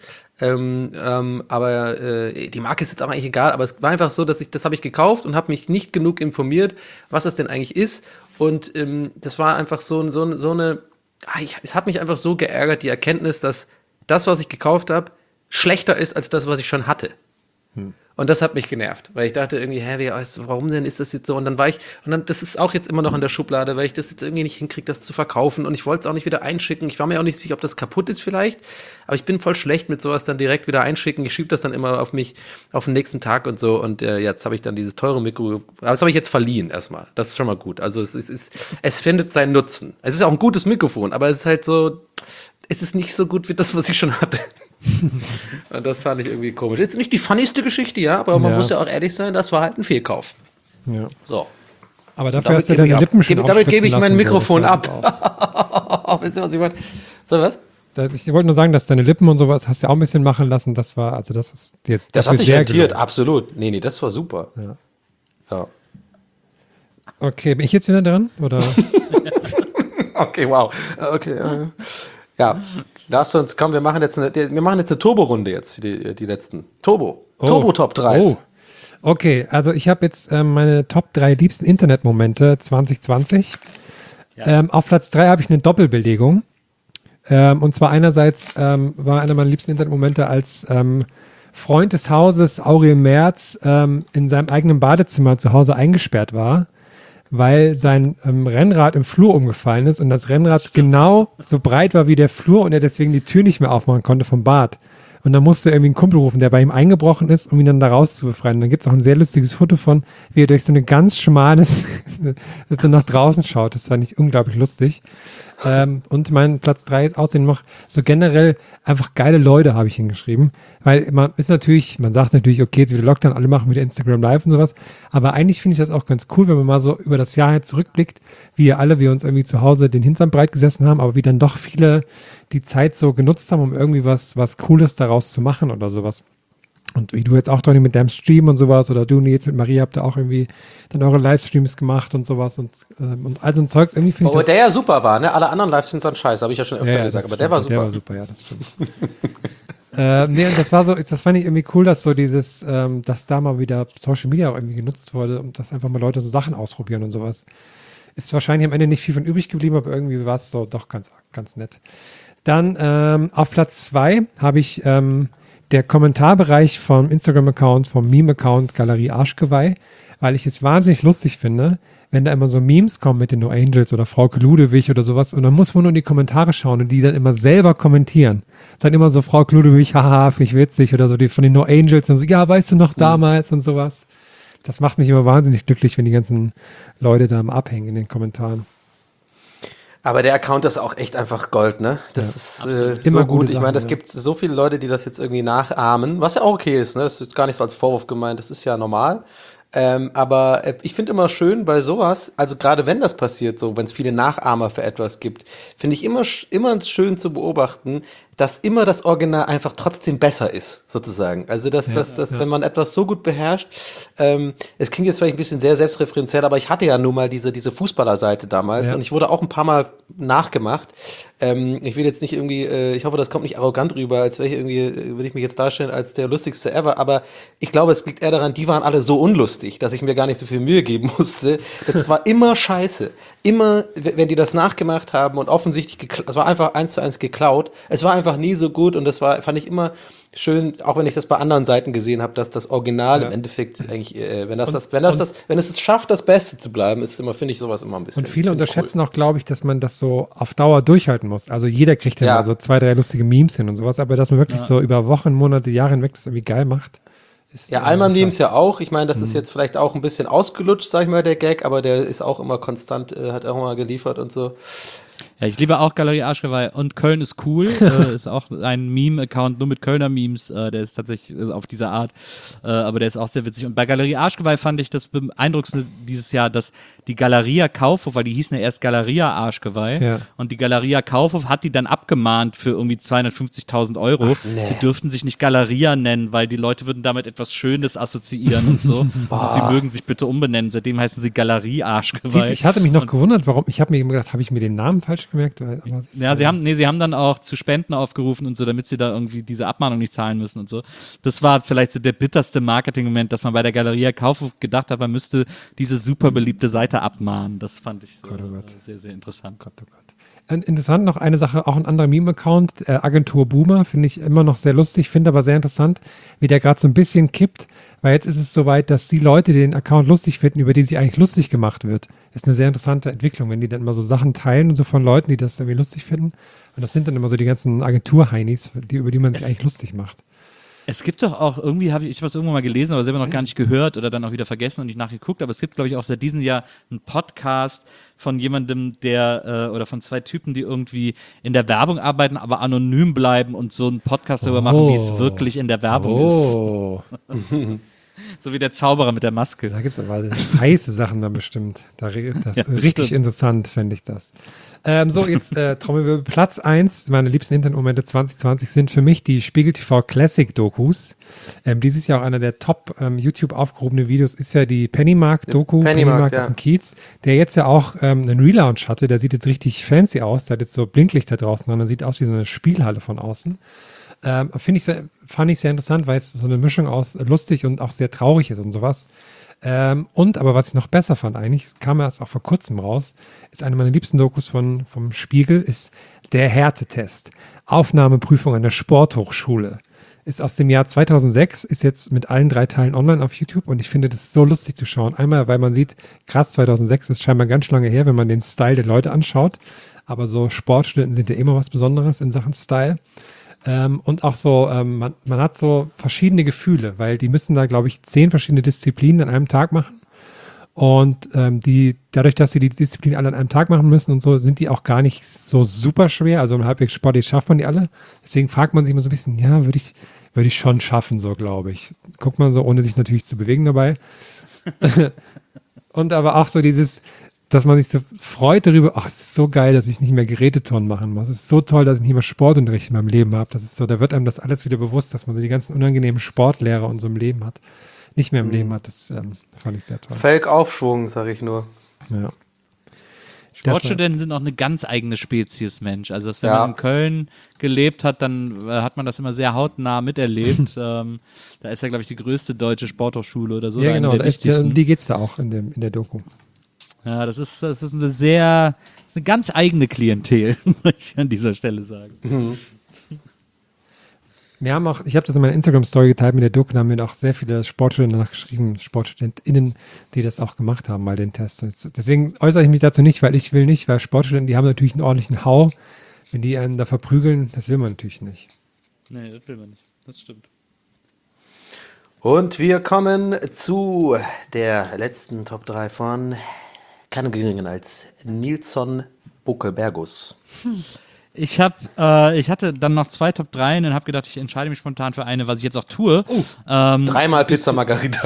aber die Marke ist jetzt auch eigentlich egal, aber es war einfach so, das habe ich gekauft und habe mich nicht genug informiert, was das denn eigentlich ist und das war einfach so eine, es hat mich einfach so geärgert, die Erkenntnis, dass das, was ich gekauft habe, schlechter ist als das, was ich schon hatte. Und das hat mich genervt, weil ich dachte irgendwie, warum denn ist das jetzt so? Und dann das ist auch jetzt immer noch in der Schublade, weil ich das jetzt irgendwie nicht hinkriege, das zu verkaufen. Und ich wollte es auch nicht wieder einschicken. Ich war mir auch nicht sicher, ob das kaputt ist vielleicht. Aber ich bin voll schlecht mit sowas dann direkt wieder einschicken. Ich schiebe das dann immer auf mich auf den nächsten Tag und so. Und jetzt habe ich dann dieses teure Mikro. Aber das habe ich jetzt verliehen erstmal. Das ist schon mal gut. Also es findet seinen Nutzen. Es ist auch ein gutes Mikrofon, aber es ist halt so, es ist nicht so gut wie das, was ich schon hatte. Und das fand ich irgendwie komisch. Jetzt nicht die funnyste Geschichte, ja, aber man muss ja auch ehrlich sein, das war halt ein Fehlkauf. Ja. So. Aber dafür hast du deine Lippen schon Damit gebe ich mein Mikrofon so, ab. Wisst ihr, was ich meine? So, was? Ich wollte nur sagen, dass deine Lippen und sowas hast du auch ein bisschen machen lassen. Das ist jetzt. Das hat sich sehr rentiert, gelungen. absolut. Nee, das war super. Ja. Okay, bin ich jetzt wieder dran? Oder? Okay, wow. Okay. Ja. Lass uns, komm, wir machen jetzt eine Turbo-Runde jetzt, die letzten. Turbo Top 3. Oh. Okay, also ich habe jetzt meine Top 3 liebsten Internetmomente 2020. Ja. Auf Platz 3 habe ich eine Doppelbelegung. Und zwar einerseits war einer meiner liebsten Internetmomente, als Freund des Hauses, Aurel Merz, in seinem eigenen Badezimmer zu Hause eingesperrt war, weil sein Rennrad im Flur umgefallen ist und das Rennrad genau so breit war wie der Flur und er deswegen die Tür nicht mehr aufmachen konnte vom Bad. Und dann musste er irgendwie einen Kumpel rufen, der bei ihm eingebrochen ist, um ihn dann da raus zu befreien. Und dann gibt es auch ein sehr lustiges Foto von, wie er durch so eine ganz schmales so nach draußen schaut. Das fand ich unglaublich lustig. Und mein Platz 3 ist außerdem noch so generell einfach geile Leute, habe ich hingeschrieben. Weil man sagt natürlich, okay, jetzt wieder Lockdown, alle machen wieder Instagram Live und sowas. Aber eigentlich finde ich das auch ganz cool, wenn man mal so über das Jahr jetzt zurückblickt, wie wir uns irgendwie zu Hause den Hintern breit gesessen haben, aber wie dann doch viele die Zeit so genutzt haben, um irgendwie was Cooles daraus zu machen oder sowas. Und wie du jetzt auch, Donny, mit deinem Stream und sowas, oder du jetzt mit Maria habt ihr auch irgendwie dann eure Livestreams gemacht und sowas und all so ein Zeugs. Irgendwie finde ich der ja super war, ne? Alle anderen Livestreams waren scheiße, habe ich ja schon öfter gesagt, aber der war super. Der war super, ja, das stimmt. Und das fand ich irgendwie cool, dass so dieses, dass da mal wieder Social Media auch irgendwie genutzt wurde und dass einfach mal Leute so Sachen ausprobieren und sowas. Ist wahrscheinlich am Ende nicht viel von übrig geblieben, aber irgendwie war es so doch ganz, ganz nett. Dann auf Platz 2 habe ich der Kommentarbereich vom Instagram-Account, vom Meme-Account Galerie Arschgeweih, weil ich es wahnsinnig lustig finde, wenn da immer so Memes kommen mit den No Angels oder Frauke Ludewig oder sowas und dann muss man nur in die Kommentare schauen und die dann immer selber kommentieren. Dann immer so Frauke Ludewig, haha, finde ich witzig oder so die von den No Angels dann so, ja, weißt du noch damals und sowas. Das macht mich immer wahnsinnig glücklich, wenn die ganzen Leute da am Abhängen in den Kommentaren. Aber der Account ist auch echt einfach Gold, ne? Das ist so gut. Ich meine, es gibt so viele Leute, die das jetzt irgendwie nachahmen, was ja auch okay ist, ne? Das ist gar nicht so als Vorwurf gemeint, das ist ja normal. Aber ich finde immer schön bei sowas, also gerade wenn das passiert, so wenn es viele Nachahmer für etwas gibt, finde ich immer schön zu beobachten, dass immer das Original einfach trotzdem besser ist, sozusagen. Also wenn man etwas so gut beherrscht, es klingt jetzt vielleicht ein bisschen sehr selbstreferenziell, aber ich hatte ja nun mal diese Fußballerseite damals und ich wurde auch ein paar Mal nachgemacht. Ich will jetzt nicht irgendwie, ich hoffe, das kommt nicht arrogant rüber, als würde ich mich jetzt darstellen als der lustigste ever, aber ich glaube, es liegt eher daran, die waren alle so unlustig, dass ich mir gar nicht so viel Mühe geben musste. Das war immer scheiße. Immer, wenn die das nachgemacht haben und offensichtlich, es war einfach 1:1 geklaut. Es war einfach nie so gut und fand ich immer schön, auch wenn ich das bei anderen Seiten gesehen habe, dass das Original im Endeffekt eigentlich, wenn es schafft, das Beste zu bleiben, finde ich sowas immer ein bisschen. Und viele unterschätzen auch, glaube ich, dass man das so auf Dauer durchhalten muss. Also jeder kriegt ja mal so 2, 3 lustige Memes hin und sowas, aber dass man wirklich so über Wochen, Monate, Jahre hinweg das irgendwie geil macht. Ja, Alman Memes ja auch. Ich meine, das ist jetzt vielleicht auch ein bisschen ausgelutscht, sag ich mal, der Gag, aber der ist auch immer konstant, hat auch immer geliefert und so. Ja, ich liebe auch Galerie Arschgeweih und Köln ist cool. Ist auch ein Meme-Account nur mit Kölner Memes. Der ist tatsächlich auf diese Art. Aber der ist auch sehr witzig. Und bei Galerie Arschgeweih fand ich das beeindruckendste dieses Jahr, dass die Galeria Kaufhof, weil die hießen ja erst Galeria Arschgeweih, und die Galeria Kaufhof hat die dann abgemahnt für irgendwie 250.000 €. Sie dürften sich nicht Galeria nennen, weil die Leute würden damit etwas Schönes assoziieren und so. Und sie mögen sich bitte umbenennen. Seitdem heißen sie Galerie Arschgeweih. Ich hatte mich noch gewundert, warum. Ich habe mir immer gedacht, habe ich mir den Namen falsch gemerkt? Ja, sie haben dann auch zu Spenden aufgerufen und so, damit sie da irgendwie diese Abmahnung nicht zahlen müssen und so. Das war vielleicht so der bitterste Marketing-Moment, dass man bei der Galeria Kaufhof gedacht hat, man müsste diese super beliebte Seite abmahnen. Das fand ich so sehr, sehr interessant. Gott. Interessant noch eine Sache, auch ein anderer Meme-Account, Agentur Boomer, finde ich immer noch sehr lustig, finde aber sehr interessant, wie der gerade so ein bisschen kippt, weil jetzt ist es soweit, dass die Leute, die den Account lustig finden, über die sich eigentlich lustig gemacht wird, ist eine sehr interessante Entwicklung, wenn die dann immer so Sachen teilen und so von Leuten, die das irgendwie lustig finden. Und das sind dann immer so die ganzen Agentur-Heinis, über die man sich eigentlich lustig macht. Es gibt doch auch irgendwie, habe ich was irgendwann mal gelesen, aber selber noch gar nicht gehört oder dann auch wieder vergessen und nicht nachgeguckt, aber es gibt, glaube ich, auch seit diesem Jahr einen Podcast von jemandem, der, oder von 2 Typen, die irgendwie in der Werbung arbeiten, aber anonym bleiben und so einen Podcast darüber machen, wie es wirklich in der Werbung ist. So wie der Zauberer mit der Maske. Da gibt es aber heiße Sachen dann bestimmt. Richtig interessant, fände ich das. So, jetzt Trommelwirbel. Platz 1, meine liebsten Internetmomente 2020 sind für mich die Spiegel TV Classic Dokus. Dieses Jahr auch einer der top YouTube aufgehobenen Videos ist ja die Pennymark-Doku, Pennymark auf dem Kiez, der jetzt ja auch einen Relaunch hatte. Der sieht jetzt richtig fancy aus. Der hat jetzt so Blinklichter draußen dran. Der sieht aus wie so eine Spielhalle von außen. Fand ich sehr interessant, weil es so eine Mischung aus lustig und auch sehr traurig ist und sowas. Aber was ich noch besser fand eigentlich, kam erst auch vor kurzem raus, ist eine meiner liebsten Dokus vom Spiegel, ist der Härtetest. Aufnahmeprüfung an der Sporthochschule. Ist aus dem Jahr 2006, ist jetzt mit allen 3 Teilen online auf YouTube und ich finde das so lustig zu schauen. Einmal, weil man sieht, krass, 2006 ist scheinbar ganz lange her, wenn man den Style der Leute anschaut. Aber so Sportstudenten sind ja immer was Besonderes in Sachen Style. Und auch so, man hat so verschiedene Gefühle, weil die müssen da, glaube ich, 10 verschiedene Disziplinen an einem Tag machen. Und dadurch, dass sie die Disziplinen alle an einem Tag machen müssen und so, sind die auch gar nicht so super schwer. Also halbwegs sportlich schafft man die alle. Deswegen fragt man sich immer so ein bisschen, ja, würde ich schon schaffen, so glaube ich. Guckt man so, ohne sich natürlich zu bewegen dabei. Und aber auch so dieses, dass man sich so freut darüber, ach, es ist so geil, dass ich nicht mehr Geräteturnen machen muss. Es ist so toll, dass ich nicht mehr Sportunterricht in meinem Leben habe. Das ist so, da wird einem das alles wieder bewusst, dass man so die ganzen unangenehmen Sportlehrer und so im Leben hat. Nicht mehr im Leben hat. Das fand ich sehr toll. Fake-Aufschwung, sage ich nur. Ja. Sportstudenten sind auch eine ganz eigene Spezies, Mensch. Also, wenn man in Köln gelebt hat, dann hat man das immer sehr hautnah miterlebt. Da ist ja, glaube ich, die größte deutsche Sporthochschule oder so. Ja, genau, die geht es da auch in der Doku. Ja, das ist eine ganz eigene Klientel, muss ich an dieser Stelle sagen. Mhm. Ich habe das in meiner Instagram-Story geteilt mit der Doku, da haben mir auch sehr viele Sportstudenten danach geschrieben, SportstudentInnen, die das auch gemacht haben, mal den Test. Deswegen äußere ich mich dazu nicht, weil Sportstudenten, die haben natürlich einen ordentlichen Hau. Wenn die einen da verprügeln, das will man natürlich nicht. Nee, das will man nicht. Das stimmt. Und wir kommen zu der letzten Top 3 von keinem Geringeren als Nilsson Buckelbergus. Ich hatte dann noch 2 Top 3 und habe gedacht, ich entscheide mich spontan für eine, was ich jetzt auch tue. 3-mal Pizza Margarita.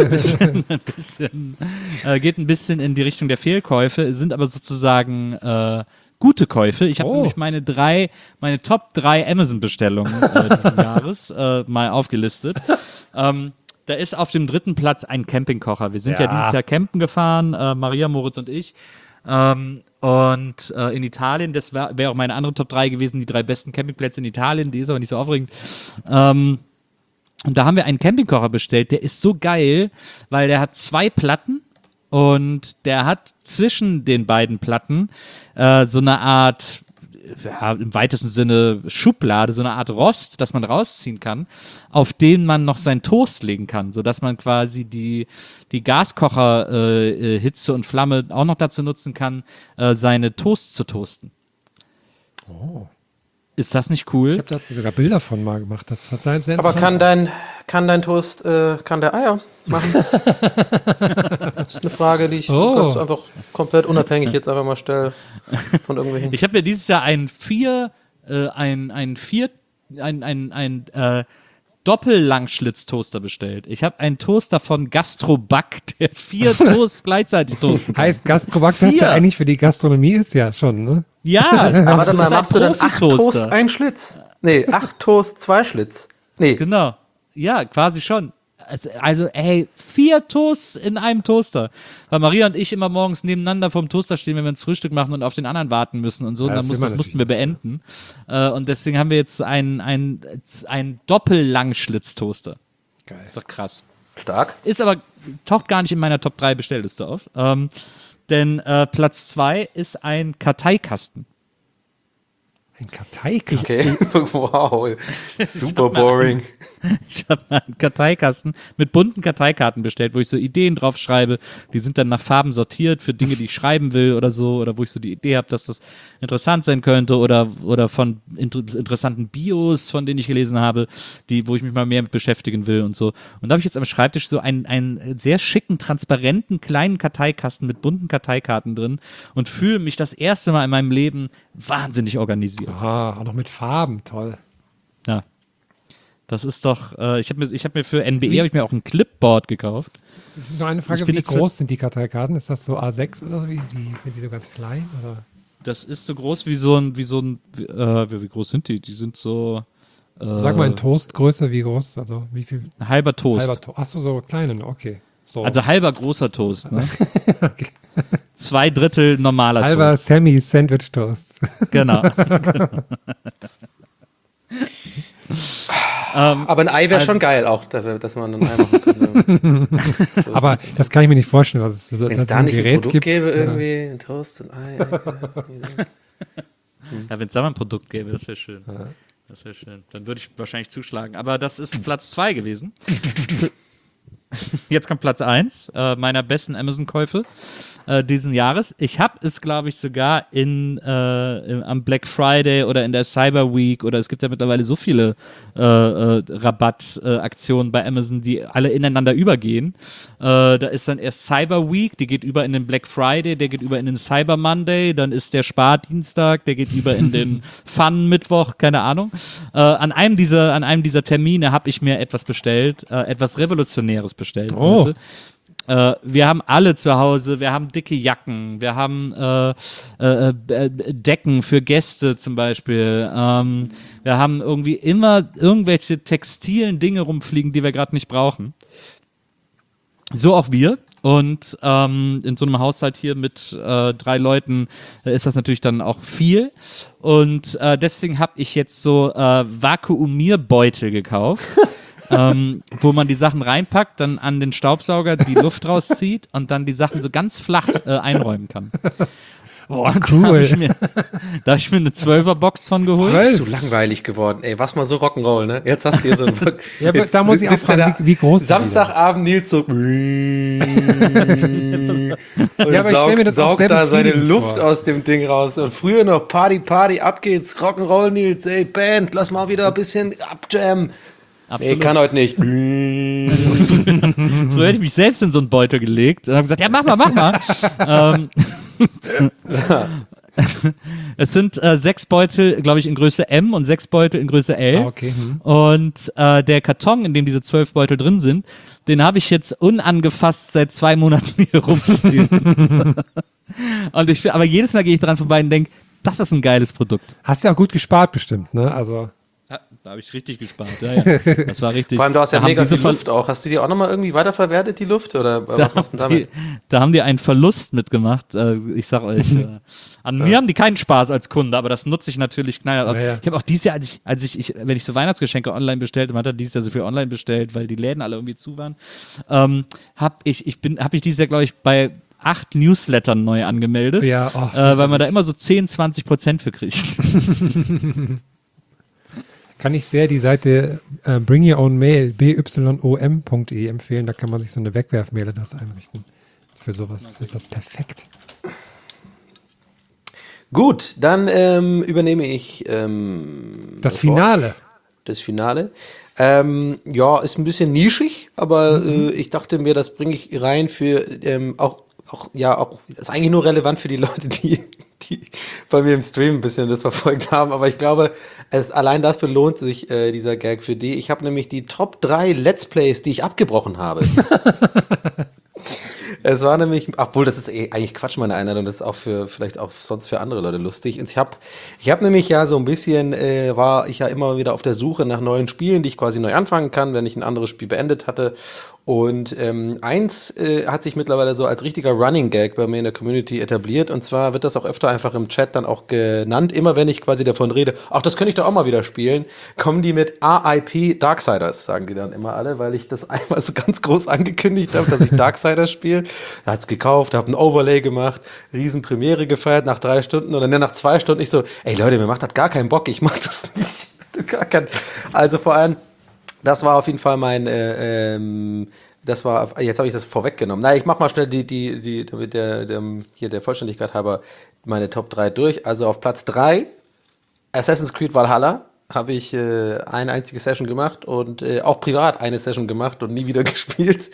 Geht ein bisschen in die Richtung der Fehlkäufe, sind aber sozusagen gute Käufe. Ich habe nämlich meine Top 3 Amazon-Bestellungen dieses Jahres mal aufgelistet. Da ist auf dem 3. Platz ein Campingkocher. Wir sind ja dieses Jahr campen gefahren, Maria, Moritz und ich. Und in Italien, das wäre auch meine andere Top 3 gewesen, die 3 besten Campingplätze in Italien, die ist aber nicht so aufregend. Und da haben wir einen Campingkocher bestellt, der ist so geil, weil der hat 2 Platten und der hat zwischen den beiden Platten so eine Art, im weitesten Sinne Schublade, so eine Art Rost, das man rausziehen kann, auf den man noch seinen Toast legen kann, sodass man quasi die Gaskocher Hitze und Flamme auch noch dazu nutzen kann, seine Toast zu toasten. Oh. Ist das nicht cool? Ich habe dazu sogar Bilder von mal gemacht. Das hat sehr Aber kann dein Toast, kann der Eier? machen? Das ist eine Frage, die ich ganz einfach komplett unabhängig jetzt einfach mal stelle von irgendwelchen. Ich habe mir dieses Jahr einen Doppellangschlitztoaster bestellt. Ich habe einen Toaster von Gastroback, der 4 Toasts gleichzeitig toasten kann. Heißt Gastroback, das ja eigentlich für die Gastronomie ist ja schon, ne? Ja, aber dann machst du dann 8 Toast, 1 Schlitz. Nee, 8 Toast, 2 Schlitz. Nee. Genau. Ja, quasi schon. Also, 4 Toasts in einem Toaster. Weil Maria und ich immer morgens nebeneinander vorm Toaster stehen, wenn wir uns Frühstück machen und auf den anderen warten müssen und so. Ja, und das mussten wir beenden. Und deswegen haben wir jetzt einen Doppellangschlitztoaster. Geil. Ist doch krass. Stark. Ist aber, taucht gar nicht in meiner Top 3 Bestellliste auf. Denn Platz 2 ist ein Karteikasten. Ein Karteikasten? Okay, wow. Super boring. Ich habe einen Karteikasten mit bunten Karteikarten bestellt, wo ich so Ideen drauf schreibe. Die sind dann nach Farben sortiert für Dinge, die ich schreiben will oder so. Oder wo ich so die Idee habe, dass das interessant sein könnte. Oder von interessanten Bios, von denen ich gelesen habe, wo ich mich mal mehr mit beschäftigen will und so. Und da habe ich jetzt am Schreibtisch so einen sehr schicken, transparenten, kleinen Karteikasten mit bunten Karteikarten drin und fühle mich das erste Mal in meinem Leben wahnsinnig organisiert. Ah, auch noch mit Farben, toll. Ja. Das ist doch, ich hab mir für NBE habe ich mir auch ein Clipboard gekauft. Noch eine Frage, wie groß sind die Karteikarten? Ist das so A6 oder so? Wie sind die so ganz klein? Oder? Das ist so groß wie groß sind die? Die sind so, sag mal in Toastgröße, wie groß? Also wie viel? ein halber Toast. Achso, so kleine, okay. So. Also halber großer Toast, ne? Okay. 2/3 normaler halber Toast. Semi-Sandwich-Toast. Genau. Aber ein Ei wäre schon geil auch, dass man ein Ei machen könnte. So. Aber das kann ich mir nicht vorstellen. Wenn es da nicht ein Produkt gäbe, irgendwie, ein Toast, ein Ei. Ja, wenn es da mal ein Produkt gäbe, das wäre schön. Ja. Das wäre schön. Dann würde ich wahrscheinlich zuschlagen. Aber das ist Platz 2 gewesen. Jetzt kommt Platz 1 meiner besten Amazon-Käufe diesen Jahres. Ich habe es, glaube ich, sogar am Black Friday oder in der Cyber Week oder es gibt ja mittlerweile so viele Rabattaktionen bei Amazon, die alle ineinander übergehen. Da ist dann erst Cyber Week, die geht über in den Black Friday, der geht über in den Cyber Monday, dann ist der Spardienstag, der geht über in den Fun-Mittwoch, keine Ahnung. An einem dieser Termine habe ich mir etwas bestellt, etwas Revolutionäres bestellt. Oh. Heute. Wir haben alle zu Hause, wir haben dicke Jacken, wir haben Decken für Gäste zum Beispiel. Wir haben irgendwie immer irgendwelche textilen Dinge rumfliegen, die wir gerade nicht brauchen. So auch wir. Und in so einem Haushalt hier mit 3 Leuten ist das natürlich dann auch viel. Und deswegen habe ich jetzt so Vakuumierbeutel gekauft. Wo man die Sachen reinpackt, dann an den Staubsauger die Luft rauszieht und dann die Sachen so ganz flach einräumen kann. Oh, cool. Da hab ich mir eine 12er-Box von geholt. Das ist so langweilig geworden. Ey, was mal so Rock'n'Roll, ne? Jetzt hast du hier so ein... Ja, da muss ich auch fragen, wie groß Samstagabend Nils so... und ja, aber ich stell mir das auch saugt da seine befriedigend Luft vor. aus dem Ding raus. Und früher noch Party, ab geht's. Rock'n'Roll, Nils. Ey, Band, lass mal wieder ein bisschen abjammen. Absolut. Ich kann heute nicht. Früher hätte ich mich selbst in so einen Beutel gelegt und habe gesagt, ja, mach mal. Es sind 6 Beutel, glaube ich, in Größe M und 6 Beutel in Größe L. Ah, okay. Und der Karton, in dem diese 12 Beutel drin sind, den habe ich jetzt unangefasst seit 2 Monaten hier rumstehen. Und aber jedes Mal gehe ich dran vorbei und denke, das ist ein geiles Produkt. Hast ja auch gut gespart bestimmt, ne? Also... Ja, da habe ich richtig gespart. Ja. Das war richtig. Vor allem, du hast ja da mega viel Luft auch. Hast du die auch nochmal irgendwie weiterverwertet, die Luft? Oder was machst du denn damit? Da haben die einen Verlust mitgemacht. Ich sag euch, an mir haben die keinen Spaß als Kunde, aber das nutze ich natürlich knallhart aus. Ja. Ich habe auch dieses Jahr, wenn ich so Weihnachtsgeschenke online bestellte, man hat dieses Jahr so viel online bestellt, weil die Läden alle irgendwie zu waren, habe ich dieses Jahr, glaube ich, bei 8 Newslettern neu angemeldet, ja, weil man da immer so 10-20% für kriegt. Kann ich sehr die Seite Bring Your Own Mail, byom.de empfehlen. Da kann man sich so eine Wegwerfmailadresse einrichten. Für sowas ist das perfekt. Gut, dann übernehme ich das Finale. das Finale. Ja, ist ein bisschen nischig, aber ich dachte mir, das bringe ich rein für auch, ist eigentlich nur relevant für die Leute, die bei mir im Stream ein bisschen das verfolgt haben, aber ich glaube, allein dafür lohnt sich dieser Gag für die. Ich habe nämlich die Top 3 Let's Plays, die ich abgebrochen habe. Es war nämlich, obwohl das ist eigentlich Quatsch, meine Einladung, das ist auch vielleicht auch sonst für andere Leute lustig. Und ich hab nämlich ja so ein bisschen, war ich ja immer wieder auf der Suche nach neuen Spielen, die ich quasi neu anfangen kann, wenn ich ein anderes Spiel beendet hatte. Und eins hat sich mittlerweile so als richtiger Running Gag bei mir in der Community etabliert. Und zwar wird das auch öfter einfach im Chat dann auch genannt. Immer wenn ich quasi davon rede, ach, das könnte ich doch auch mal wieder spielen, kommen die mit RIP Darksiders, sagen die dann immer alle, weil ich das einmal so ganz groß angekündigt habe, dass ich Darksiders spiele. Da hat's gekauft, habe ein Overlay gemacht, riesen Premiere gefeiert nach 3 Stunden und dann nach 2 Stunden ich so, ey Leute, mir macht das gar keinen Bock, ich mach das nicht. Also vor allem, das war auf jeden Fall mein, jetzt habe ich das vorweggenommen. Na, ich mach mal schnell damit der Vollständigkeit halber meine Top 3 durch. Also auf Platz 3, Assassin's Creed Valhalla. Habe ich eine einzige Session gemacht und auch privat eine Session gemacht und nie wieder gespielt.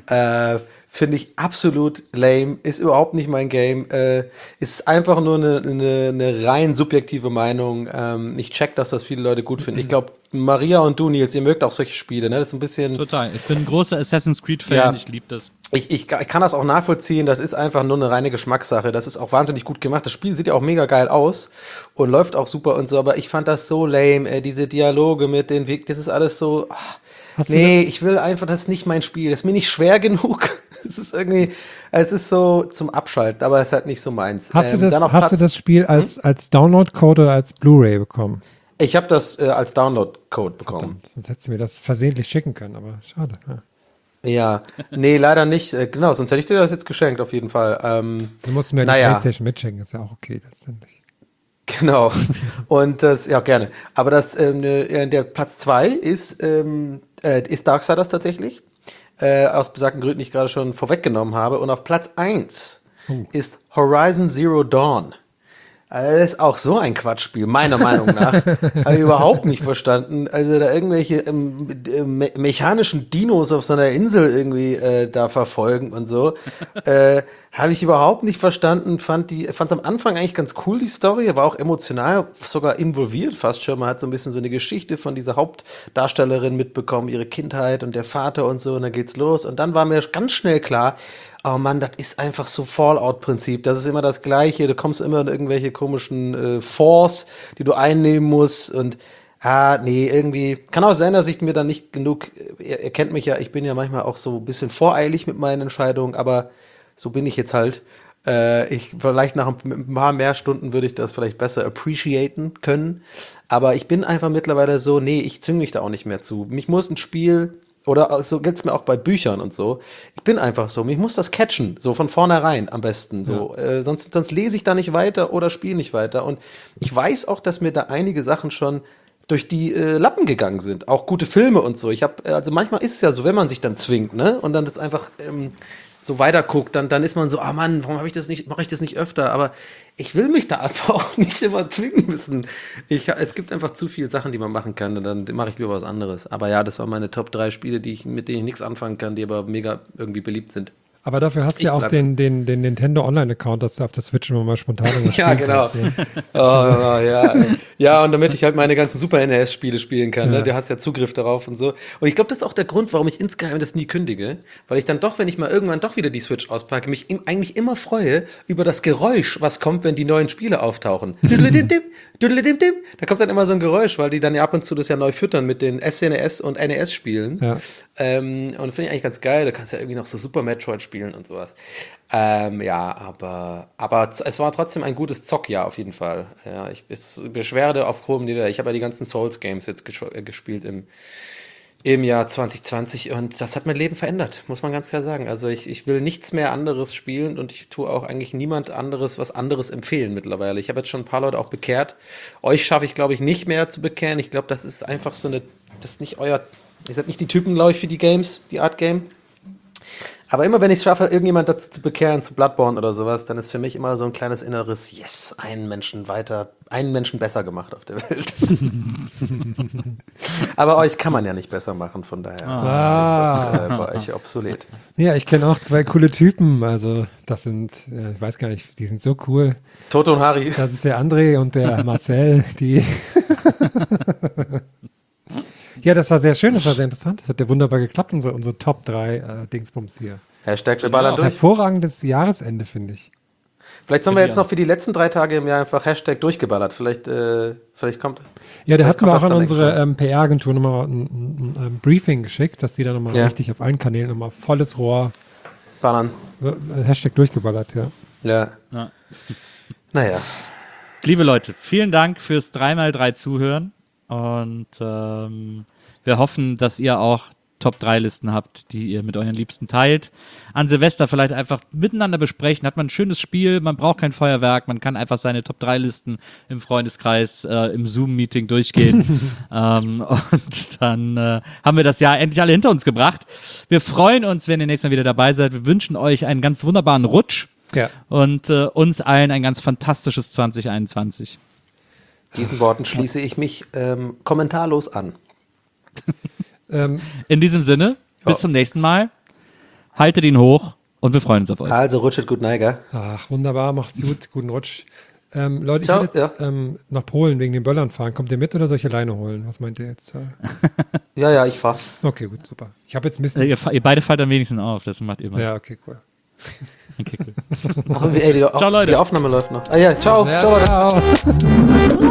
Finde ich absolut lame, ist überhaupt nicht mein Game, ist einfach nur eine rein subjektive Meinung. Ich check, dass das viele Leute gut finden. Ich glaube, Maria und du, Nils, ihr mögt auch solche Spiele, ne? Das ist ein bisschen... Total, ich bin ein großer Assassin's Creed-Fan, ja. Ich liebe das. Ich kann das auch nachvollziehen, das ist einfach nur eine reine Geschmackssache, das ist auch wahnsinnig gut gemacht, das Spiel sieht ja auch mega geil aus und läuft auch super und so, aber ich fand das so lame, diese Dialoge mit den Weg, das ist alles so, ich will einfach, das ist nicht mein Spiel, das ist mir nicht schwer genug, es ist so zum Abschalten, aber es ist halt nicht so meins. Hast du das Spiel als Download-Code oder als Blu-ray bekommen? Ich habe das als Download-Code bekommen. Sonst hättest du mir das versehentlich schicken können, aber schade. Ja, nee, leider nicht. Genau, sonst hätte ich dir das jetzt geschenkt, auf jeden Fall. Du musst mir die PlayStation mitschicken, ist ja auch okay letztendlich. Genau. Und das, ja, gerne. Aber der Platz 2 ist Darksiders tatsächlich. Aus besagten Gründen, die ich gerade schon vorweggenommen habe. Und auf Platz 1 ist Horizon Zero Dawn. Das ist auch so ein Quatschspiel, meiner Meinung nach. Habe ich überhaupt nicht verstanden. Also da irgendwelche mechanischen Dinos auf so einer Insel irgendwie da verfolgen und so. Habe ich überhaupt nicht verstanden. Fand's am Anfang eigentlich ganz cool, die Story. War auch emotional, sogar involviert fast schon. Man hat so ein bisschen so eine Geschichte von dieser Hauptdarstellerin mitbekommen, ihre Kindheit und der Vater und so. Und dann geht's los. Und dann war mir ganz schnell klar, oh Mann, das ist einfach so Fallout-Prinzip. Das ist immer das Gleiche. Du kommst immer in irgendwelche komischen Forts, die du einnehmen musst. Und irgendwie. Kann auch sein, dass ich mir dann nicht genug. Ihr kennt mich ja, ich bin ja manchmal auch so ein bisschen voreilig mit meinen Entscheidungen, aber so bin ich jetzt halt. Vielleicht nach ein paar mehr Stunden würde ich das vielleicht besser appreciaten können. Aber ich bin einfach mittlerweile so, ich zwinge mich da auch nicht mehr zu. Mich muss ein Spiel. Oder so geht's mir auch bei Büchern und so. Ich bin einfach so, mich muss das catchen, so von vornherein am besten. So, sonst lese ich da nicht weiter oder spiele nicht weiter. Und ich weiß auch, dass mir da einige Sachen schon durch die Lappen gegangen sind. Auch gute Filme und so. Also manchmal ist es ja so, wenn man sich dann zwingt, ne? Und dann das einfach so weiterguckt, dann ist man so, Mann, warum mache ich das nicht öfter? Aber ich will mich da einfach auch nicht immer zwingen müssen. Es gibt einfach zu viele Sachen, die man machen kann und dann mache ich lieber was anderes. Aber ja, das waren meine Top 3 Spiele, mit denen ich nichts anfangen kann, die aber mega irgendwie beliebt sind. Aber dafür hast du ja auch den Nintendo Online-Account, dass du auf der Switch immer mal spontan was ja, genau. Ja, und damit ich halt meine ganzen Super NES-Spiele spielen kann, ne? Du hast ja Zugriff darauf und so. Und ich glaube, das ist auch der Grund, warum ich insgeheim das nie kündige, weil ich dann doch, wenn ich mal irgendwann doch wieder die Switch auspacke, mich eigentlich immer freue über das Geräusch, was kommt, wenn die neuen Spiele auftauchen. Da kommt dann immer so ein Geräusch, weil die dann ja ab und zu das ja neu füttern mit den SNES und NES-Spielen. Ja. Und finde ich eigentlich ganz geil. Da kannst du ja irgendwie noch so Super Metroid spielen und sowas. Aber es war trotzdem ein gutes Zockjahr auf jeden Fall. Ja, Beschwerde auf hohem Niveau. Ich habe ja die ganzen Souls-Games jetzt gespielt im Jahr 2020 und das hat mein Leben verändert, muss man ganz klar sagen. Also ich will nichts mehr anderes spielen und ich tue auch eigentlich niemand anderes was anderes empfehlen mittlerweile. Ich habe jetzt schon ein paar Leute auch bekehrt. Euch schaffe ich, glaube ich, nicht mehr zu bekehren. Ich glaube, das ist einfach das ist nicht ihr seid nicht die Typen, glaube ich, für die Games, die Art Game. Aber immer wenn ich es schaffe, irgendjemand dazu zu bekehren, zu Bloodborne oder sowas, dann ist für mich immer so ein kleines inneres Yes, einen Menschen besser gemacht auf der Welt. Aber euch kann man ja nicht besser machen, von daher ist das bei euch obsolet. Ja, ich kenne auch 2 coole Typen, also das sind, ich weiß gar nicht, die sind so cool. Toto und Harry. Das ist der André und der Marcel, die... Ja, das war sehr schön, das war sehr interessant. Das hat ja wunderbar geklappt, unsere Top 3 Dingsbums hier. Hashtag wir ballern durch. Hervorragendes Jahresende, finde ich. Vielleicht sollen wir jetzt noch für die letzten 3 Tage im Jahr einfach Hashtag durchgeballert. Vielleicht kommt. Ja, da hatten wir auch an unsere PR-Agentur nochmal ein Briefing geschickt, dass die da nochmal richtig auf allen Kanälen nochmal volles Rohr ballern. Hashtag durchgeballert, ja. Ja. Naja. Liebe Leute, vielen Dank fürs 3x3 Zuhören. Und wir hoffen, dass ihr auch Top-3-Listen habt, die ihr mit euren Liebsten teilt. An Silvester vielleicht einfach miteinander besprechen. Hat man ein schönes Spiel, man braucht kein Feuerwerk, man kann einfach seine Top-3-Listen im Freundeskreis, im Zoom-Meeting durchgehen. Und dann haben wir das Jahr endlich alle hinter uns gebracht. Wir freuen uns, wenn ihr nächstes Mal wieder dabei seid. Wir wünschen euch einen ganz wunderbaren Rutsch und uns allen ein ganz fantastisches 2021. Diesen Worten schließe ich mich kommentarlos an. In diesem Sinne, bis zum nächsten Mal. Haltet ihn hoch und wir freuen uns auf euch. Also rutschet gut, Neiger. Ach, wunderbar, macht's gut, guten Rutsch. Leute, Ciao, ich will jetzt nach Polen wegen den Böllern fahren. Kommt ihr mit oder soll ich alleine holen? Was meint ihr jetzt? Ja, ich fahr. Okay, gut, super. Ich habe jetzt ein bisschen... Ihr beide fallt am wenigsten auf, das macht ihr mal. Ja, okay, cool. Okay, cool. Ciao, Leute. Die Aufnahme läuft noch. Ah ja, ciao. Ja, ciao.